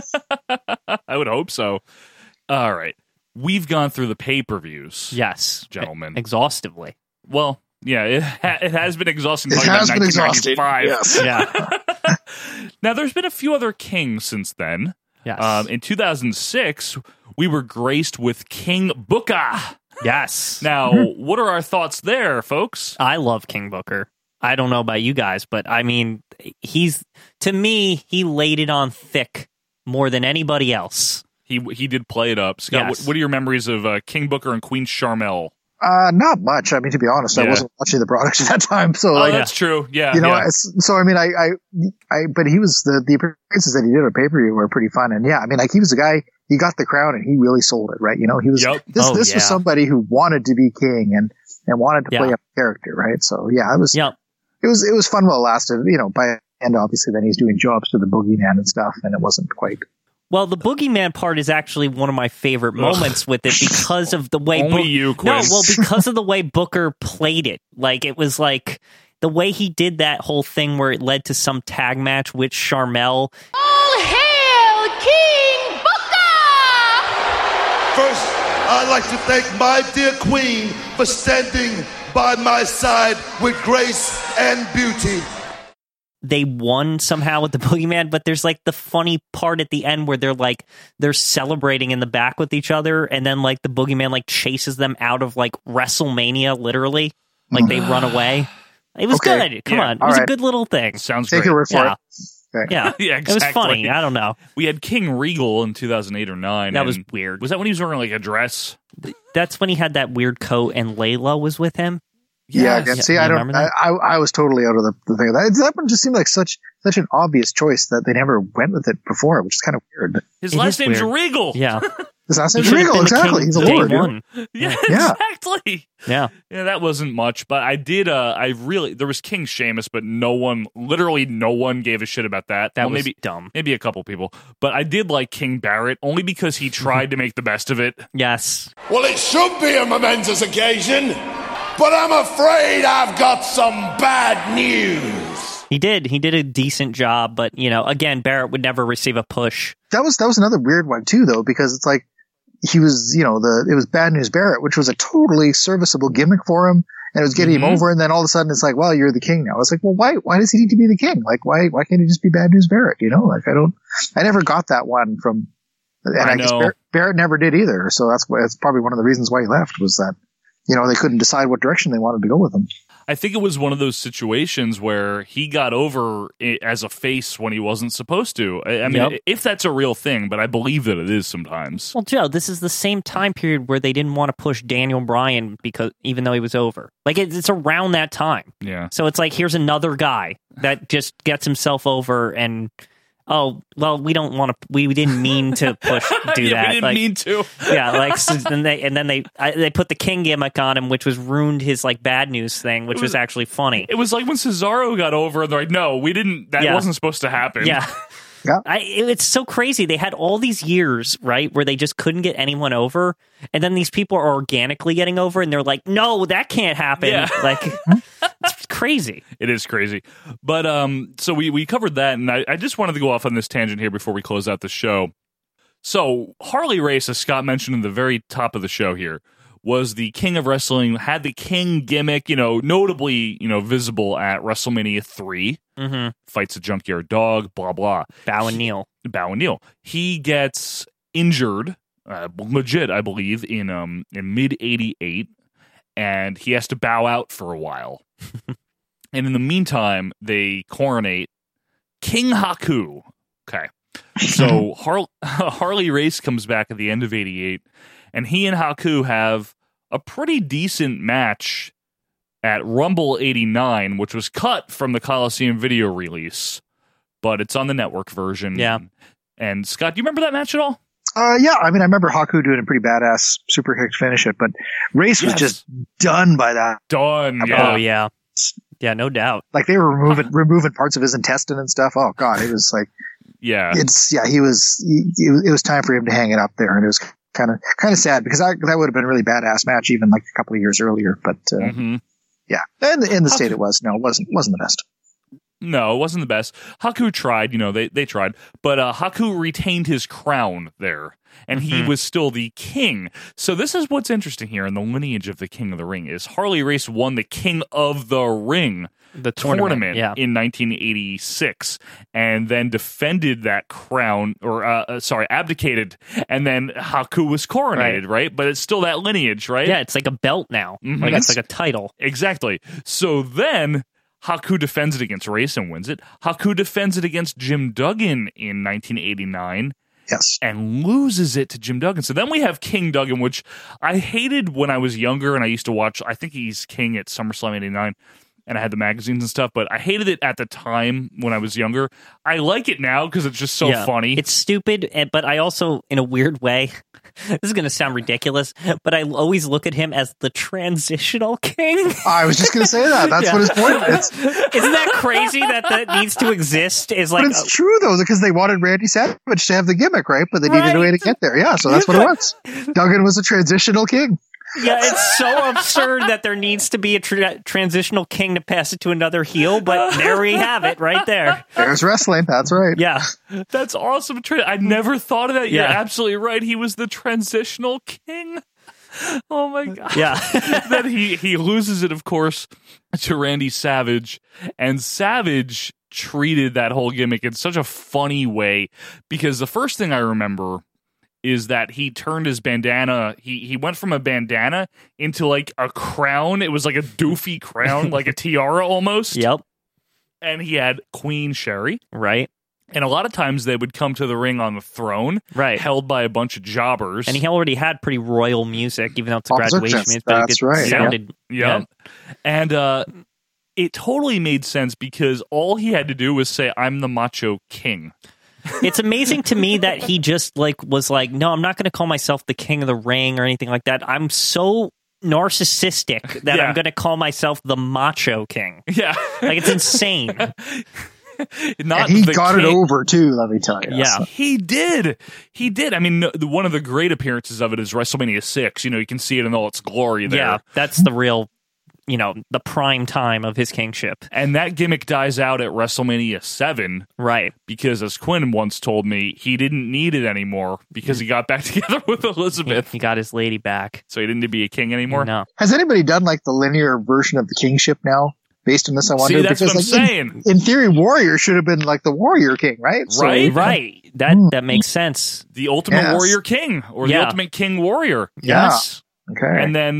I would hope so. All right. We've gone through the pay-per-views. Yes. Gentlemen. Exhaustively. Well, yeah, it, ha- it has been exhausting. It talking has about been exhausting. nineteen ninety-five. Yes. Yeah. Now, there's been a few other kings since then. Yes. Um, in two thousand six, we were graced with King Booker. Yes. Now, what are our thoughts there, folks? I love King Booker. I don't know about you guys, but I mean, he's to me, he laid it on thick more than anybody else. He he did play it up. Scott, Yes. what, what are your memories of uh, King Booker and Queen Charmel? Uh, not much. I mean, to be honest, I Yeah. wasn't watching the product at that time, so Oh, like, that's true. Yeah, you know, yeah. it's, so I mean, I, I, I, but he was the the appearances that he did on pay per view were pretty fun, and yeah, I mean, like he was a guy. He got the crown and he really sold it, right? You know, he was Yep. this Oh, this was yeah. somebody who wanted to be king and and wanted to Yeah. play up a character, right? So yeah, it was Yep. it was it was fun while it lasted. You know, by and obviously then he's doing jobs to the boogeyman and stuff, and it wasn't quite. Well, the boogeyman part is actually one of my favorite moments with it because of the way Only Book- you, No, Quinn. well, because of the way Booker played it. Like it was like the way he did that whole thing where it led to some tag match with Charmel. All hail King Booker! First, I'd like to thank my dear queen for standing by my side with grace and beauty. They won somehow with the boogeyman, but there's like the funny part at the end where they're like they're celebrating in the back with each other, and then like the boogeyman like chases them out of like WrestleMania, literally, like they run away. It was Okay. good. Come Yeah. on, it All was a right. good little thing. Sounds Take great. your word for Yeah. it. Okay. Yeah, Yeah, It was exactly. funny. I don't know. We had King Regal in two thousand eight or nine. That was and weird. Was that when he was wearing like a dress? That's when he had that weird coat, and Layla was with him. Yeah, Yes. again, see, You I don't. remember I, that? I I was totally out of the, the thing. That that one just seemed like such such an obvious choice that they never went with it before, which is kind of weird. His It last is name's weird. Regal. Yeah, His last He name's should have Regal, been the exactly. king He's a day lord. dude. one. Yeah, Yeah. exactly. Yeah, Yeah, that wasn't much, but I did. Uh, I really there was King Sheamus, but no one, literally no one, gave a shit about that. that well, was maybe dumb. maybe a couple people, but I did like King Barrett only because he tried to make the best of it. Yes, Well, it should be a momentous occasion, but I'm afraid I've got some bad news. he did. He did a decent job, but you know, again, Barrett would never receive a push. That was that was another weird one too, though, because it's like he was, you know, the it was Bad News Barrett, which was a totally serviceable gimmick for him, and it was getting Mhm. him over. And then all of a sudden, it's like, well, you're the king now. It's like, well, why why does he need to be the king? Like, why why can't he just be Bad News Barrett? You know, like I don't, I never got that one from, and I I, guess know. Barrett, Barrett never did either. So that's why that's probably one of the reasons why he left was that you know, they couldn't decide what direction they wanted to go with him. I think it was one of those situations where he got over it as a face when he wasn't supposed to. I, I mean, Yep. if that's a real thing, but I believe that it is sometimes. Well, Joe, this is the same time period where they didn't want to push Daniel Bryan because even though he was over, like it, it's around that time. Yeah. So it's like here's another guy that just gets himself over, and oh well, we don't want to. We didn't mean to push do yeah, that. we didn't like, mean to. yeah, like so then they and then they I, they put the King gimmick on him, which was ruined his like bad news thing, which It was, was- actually funny. It was like when Cesaro got over, and they're like, "No, we didn't. That Yeah. wasn't supposed to happen." Yeah. Yeah. I, it- it's so crazy. They had all these years, right, where they just couldn't get anyone over, and then these people are organically getting over, and they're like, "No, that can't happen." Yeah. Like, it's crazy. It is crazy. But um, so we, we covered that, and I, I just wanted to go off on this tangent here before we close out the show. So Harley Race, as Scott mentioned in the very top of the show here, was the king of wrestling, had the king gimmick, you know, notably, you know, visible at WrestleMania three. Mm-hmm. Fights a junkyard dog, blah, blah. Bow and Neil. Bow and Neil. He gets injured, uh, legit, I believe, in um in mid eighty-eight, and he has to bow out for a while. And in the meantime, they coronate King Haku. Okay. So Har- Harley Race comes back at the end of eighty-eight, and he and Haku have a pretty decent match at Rumble eighty-nine, which was cut from the Coliseum video release, but it's on the network version. Yeah. And Scott, do you remember that match at all? Uh, yeah, I mean, I remember Haku doing a pretty badass super kick to finish it, but Race was Yes. just done by that. Done. Yeah. Oh, yeah. Yeah, no doubt. Like they were removing removing parts of his intestine and stuff. Oh god, it was like Yeah. it's yeah. He was he, it was it was time for him to hang it up there, and it was kind of kind of sad because I, that would have been a really badass match even like a couple of years earlier. But uh, Mm-hmm. yeah, and in the state it was no, it wasn't wasn't the best. No, it wasn't the best. Haku tried, you know, they, they tried, but uh, Haku retained his crown there, and he Mhm. was still the king. So this is what's interesting here in the lineage of the King of the Ring is Harley Race won the King of the Ring The tournament, tournament yeah. in nineteen eighty-six, and then defended that crown, or uh, uh, sorry, abdicated, and then Haku was coronated, right. But it's still that lineage, right? Yeah, it's like a belt now. Mhm. Like it's like a title. Exactly. So then Haku defends it against Race and wins it. Haku defends it against Jim Duggan in nineteen eighty-nine. Yes. And loses it to Jim Duggan. So then we have King Duggan, which I hated when I was younger and I used to watch. I think he's king at SummerSlam eighty-nine. And I had the magazines and stuff, but I hated it at the time when I was younger. I like it now because it's just so Yeah. funny. It's stupid, and- but I also, in a weird way, this is going to sound ridiculous, but I always look at him as the transitional king. I was just going to say that. That's Yeah. what his point is. Isn't that crazy that that needs to exist? Is like But it's true though, because they wanted Randy Savage to have the gimmick, right? But they needed a way to get there. Yeah, so that's what it was. Duggan was a transitional king. Yeah, it's so absurd that there needs to be a tra- transitional king to pass it to another heel, but there we have it right there. There's wrestling. That's right. Yeah. That's awesome. Tra- I never thought of that. You're Yeah. absolutely right. He was the transitional king. Oh my god. Yeah. Then he he loses it, of course, to Randy Savage, and Savage treated that whole gimmick in such a funny way because the first thing I remember is that he turned his bandana, he he went from a bandana into like a crown. It was like a doofy crown, like a tiara almost. Yep. And he had Queen Sherry. Right. And a lot of times they would come to the ring on the throne, Right. held by a bunch of jobbers. And he already had pretty royal music, even though it's a Oh, graduation that's- music, but that's it right, yeah. sounded Yeah. And uh, it totally made sense because all he had to do was say, I'm the Macho King. It's amazing to me that he just like was like, no, I'm not going to call myself the King of the Ring or anything like that. I'm so narcissistic that Yeah. I'm going to call myself the Macho King. Yeah. Like it's insane. Not And he the got king. it over too, let me tell you. Yeah. So- He did. He did. I mean, no- the- one of the great appearances of it is WrestleMania six. You know, you can see it in all its glory there. Yeah, that's the real, you know, the prime time of his kingship. And that gimmick dies out at WrestleMania seven. Right. Because, as Quinn once told me, he didn't need it anymore because he got back together with Elizabeth. He got his lady back. So he didn't need to be a king anymore? No. Has anybody done like the linear version of the kingship now? Based on this, I wonder. See, that's because, what I'm like, saying. In, in theory, Warrior should have been like the Warrior King, right? So- Right? Right. That that makes sense. The Ultimate Yes. Warrior King or the Yeah. Ultimate King Warrior. Yeah. Yes. Okay. And then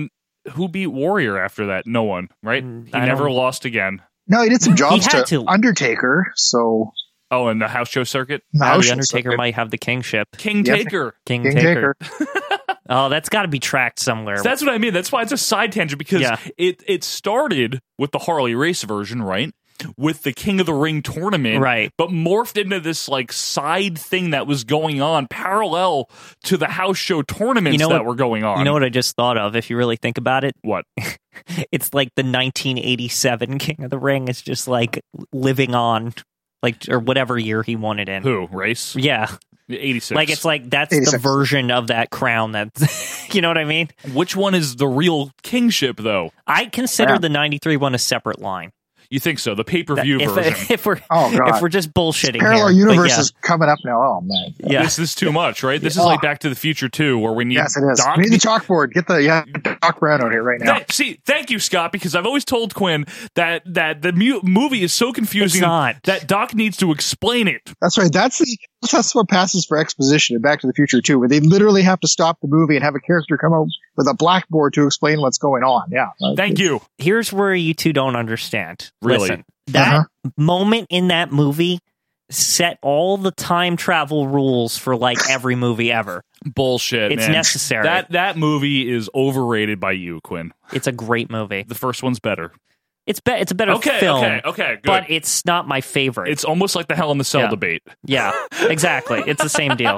who beat Warrior after that? No one, right? He I never don't- lost again. No, he did some jobs had to, to. Undertaker, so Oh, and the house show circuit? The Now house the show Undertaker circuit. might have the kingship. King Yep. Taker. King, King Taker. Taker. Oh, that's got to be tracked somewhere. So that's what I mean. That's why it's a side tangent, because Yeah. it, it started with the Harley Race version, right? With the King of the Ring tournament, Right. But morphed into this like side thing that was going on parallel to the house show tournaments You know that what- were going on. You know what I just thought of? If you really think about it, What? it's like the nineteen eighty-seven King of the Ring is just like living on, like or whatever year he won it in. Who? Race? Yeah, eighty-six. like it's like that's the eighty-six. version of that crown. That's you know what I mean. Which one is the real kingship, though? I consider Yeah. the ninety-three one a separate line. You think so? The pay-per-view If, version. if we're Oh, God. if we're just bullshitting parallel here, but universe yeah. is coming up now. Oh man. Yeah. This is too much, right? This is Yeah. like Back to the Future two, where we need Yes, it is. Doc We need the chalkboard. Get the yeah, Doc Brown out here right now. Th- see, thank you, Scott, because I've always told Quinn that that the mu- movie is so confusing It's not. that Doc needs to explain it. That's right. That's the that's what passes for exposition in Back to the Future too, where they literally have to stop the movie and have a character come out with a blackboard to explain what's going on. Yeah. Like, Thank you. Here's where you two don't understand. Really? Listen, that Uh-huh. moment in that movie set all the time travel rules for like every movie ever. Bullshit. It's man. necessary. That that movie is overrated by you, Quinn. It's a great movie. The first one's better. It's be- it's a better Okay, film. okay, okay, good. But it's not my favorite. It's almost like the Hell in the Cell Yeah. debate. yeah, exactly. It's the same deal.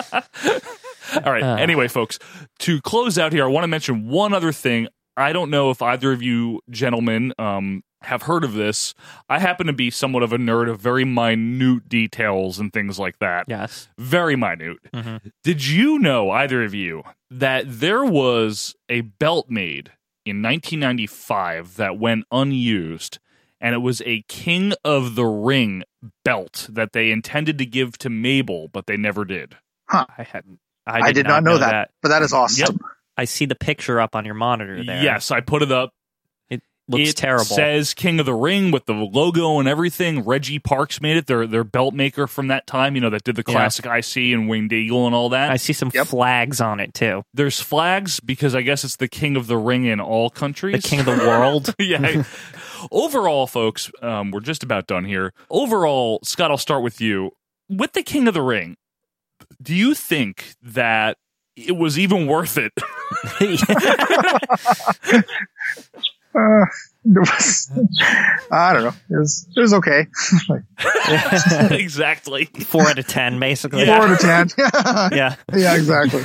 All right. Uh. Anyway, folks, to close out here, I want to mention one other thing. I don't know if either of you gentlemen um, have heard of this. I happen to be somewhat of a nerd of very minute details and things like that. Yes. Very minute. Mhm. Did you know, either of you, that there was a belt made in nineteen ninety-five that went unused, and it was a King of the Ring belt that they intended to give to Mabel, but they never did? Huh. I hadn't. I, I did, did not know that, but that is awesome. Yep. I see the picture up on your monitor there. Yes, I put it up. It looks it terrible. says King of the Ring with the logo and everything. Reggie Parks made it. Their their belt maker from that time, you know, that did the Yeah. classic I C and Winged Eagle and all that. I see some flags on it too. There's flags because I guess it's the King of the Ring in all countries. The King of the World. Yeah. Overall, folks, um, we're just about done here. Overall, Scott, I'll start with you. With the King of the Ring, do you think that it was even worth it? Uh, it was, I don't know. It was, it was okay. Exactly. Four out of ten, basically. Four out of ten. Yeah. Yeah, exactly.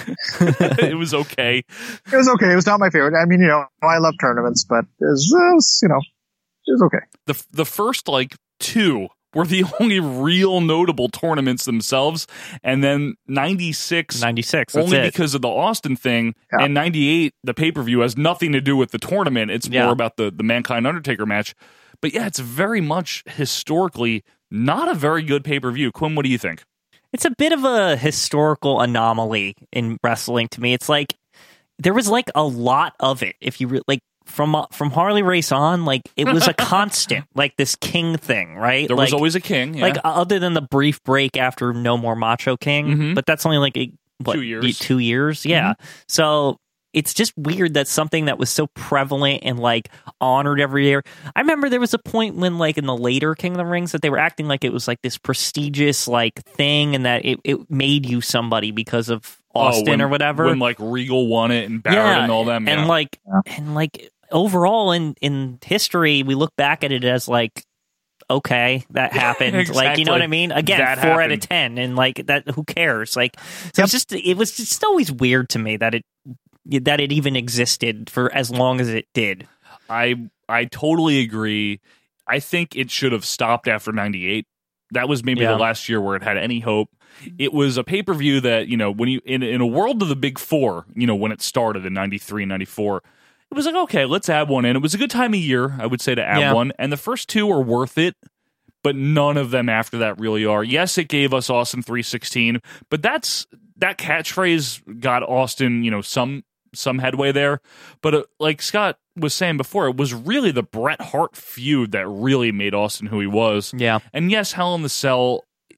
It was okay. It was okay. It was not my favorite. I mean, you know, I love tournaments, but it was, it was you know, it was okay. The the first like two were the only real notable tournaments themselves, and then ninety-six, ninety-six, that's only it. because of the Austin thing, Yeah. and ninety-eight, the pay-per-view has nothing to do with the tournament. It's Yeah. more about the the Mankind Undertaker match. But yeah, it's very much historically not a very good pay-per-view. Quinn, what do you think? It's a bit of a historical anomaly in wrestling to me. It's like there was like a lot of it. If you re- like from uh, from Harley Race on, like it was a constant, like this king thing, right? There like, was always a king, yeah. like other than the brief break after No More Macho King, Mhm. but that's only like a, what, Two years. y- Two years, yeah. Mhm. So it's just weird that something that was so prevalent and like honored every year. I remember there was a point when like in the later King of the Rings that they were acting like it was like this prestigious like thing and that it, it made you somebody because of Austin Oh, when- or whatever. When like Regal won it and Barrett yeah, and all them. and yeah. like and like overall in in history we look back at it as like okay that happened like you know what I mean again That four out of happened. ten and like that who cares like so it's just it was just always weird to me that it that it even existed for as long as it did. I I totally agree. I think it should have stopped after ninety-eight. That was maybe Yeah. the last year where it had any hope. It was a pay-per-view that, you know, when you in in a world of the big four, you know, when it started in ninety-three, ninety-four, it was like, okay, let's add one in. It was a good time of year, I would say, to add Yeah. one. And the first two are worth it, but none of them after that really are. Yes, it gave us Austin three sixteen, but that's that catchphrase got Austin, you know, some some headway there. But uh, like Scott was saying before, it was really the Bret Hart feud that really made Austin who he was. Yeah. And yes, Hell in the Cell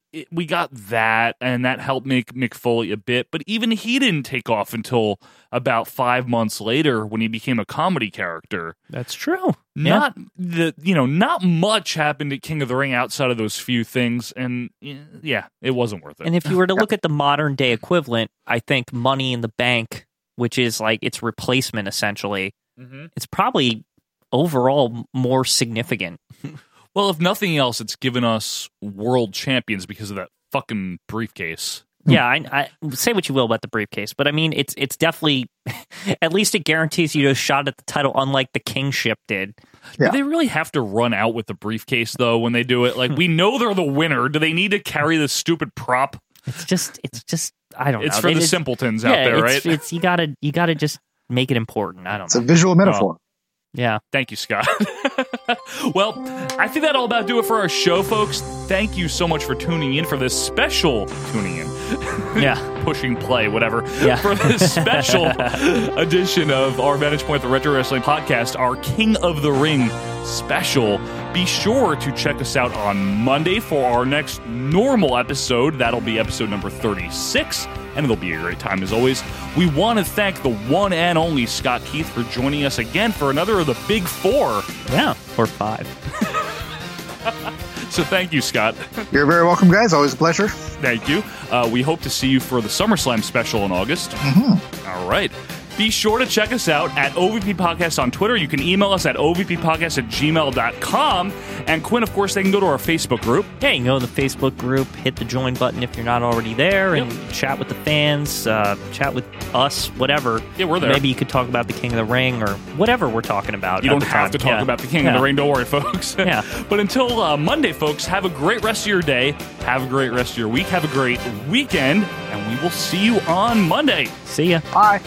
it, we got that, and that helped make Mick Foley a bit. But even he didn't take off until about five months later when he became a comedy character. That's true. Not yeah. the you know, not much happened at King of the Ring outside of those few things, and yeah, it wasn't worth it. And if you were to look at the modern day equivalent, I think Money in the Bank, which is like its replacement essentially, mm-hmm. it's probably overall more significant. Well, if nothing else, it's given us world champions because of that fucking briefcase. Yeah, I, I say what you will about the briefcase, but I mean, it's it's definitely, at least it guarantees you a shot at the title, unlike the Kingship did. Yeah. Do they really have to run out with the briefcase, though, when they do it? Like, we know they're the winner. Do they need to carry this stupid prop? It's just, it's just, I don't it's know. It's for they the just, simpletons yeah, out there, it's, right? It's you gotta, you gotta just make it important. I don't it's know. It's a visual metaphor. Oh. Yeah. Thank you, Scott. Well, I think that'll about do it for our show, folks. Thank you so much for tuning in for this special tuning in. Yeah. Pushing play, whatever. Yeah. For this special edition of our Vantage Point, the Retro Wrestling Podcast, our King of the Ring special. Be sure to check us out on Monday for our next normal episode. That'll be episode number thirty-six, and it'll be a great time as always. We want to thank the one and only Scott Keith for joining us again for another of the Big Four. Yeah, or five. So thank you, Scott. You're very welcome, guys. Always a pleasure. Thank you. Uh, we hope to see you for the SummerSlam special in August. Mm-hmm. All right. Be sure to check us out at O V P Podcast on Twitter. You can email us at O V P podcast at gmail dot com. And Quinn, of course, they can go to our Facebook group. Yeah, you can go to the Facebook group, hit the join button if you're not already there, yep. and chat with the fans, uh, chat with us, whatever. Yeah, we're there. Maybe you could talk about the King of the Ring or whatever we're talking about. You don't have time. to talk yeah. about the King yeah. of the Ring. Don't worry, folks. Yeah. But until uh, Monday, folks, have a great rest of your day. Have a great rest of your week. Have a great weekend. And we will see you on Monday. See ya. Bye.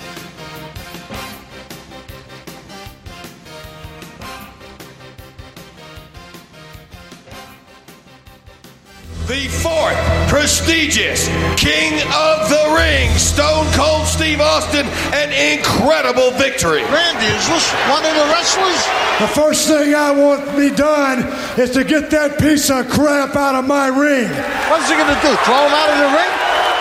The fourth prestigious King of the Ring, Stone Cold Steve Austin, an incredible victory. Randy, is this one of the wrestlers? The first thing I want me done is to get that piece of crap out of my ring. What's he going to do, throw him out of the ring?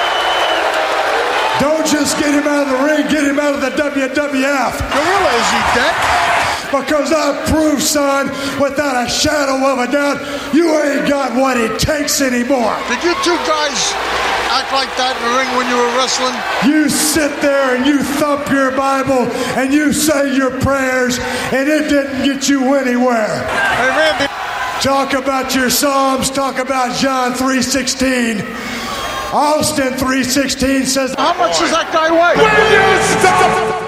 Don't just get him out of the ring, get him out of the W W F. Gorilla, is he dead? Because I proved, son, without a shadow of a doubt, you ain't got what it takes anymore. Did you two guys act like that in the ring when you were wrestling? You sit there and you thump your Bible and you say your prayers, and it didn't get you anywhere. Hey, Randy. Talk about your Psalms, talk about John three sixteen. Austin three sixteen says, how much does that guy weigh? Will you stop?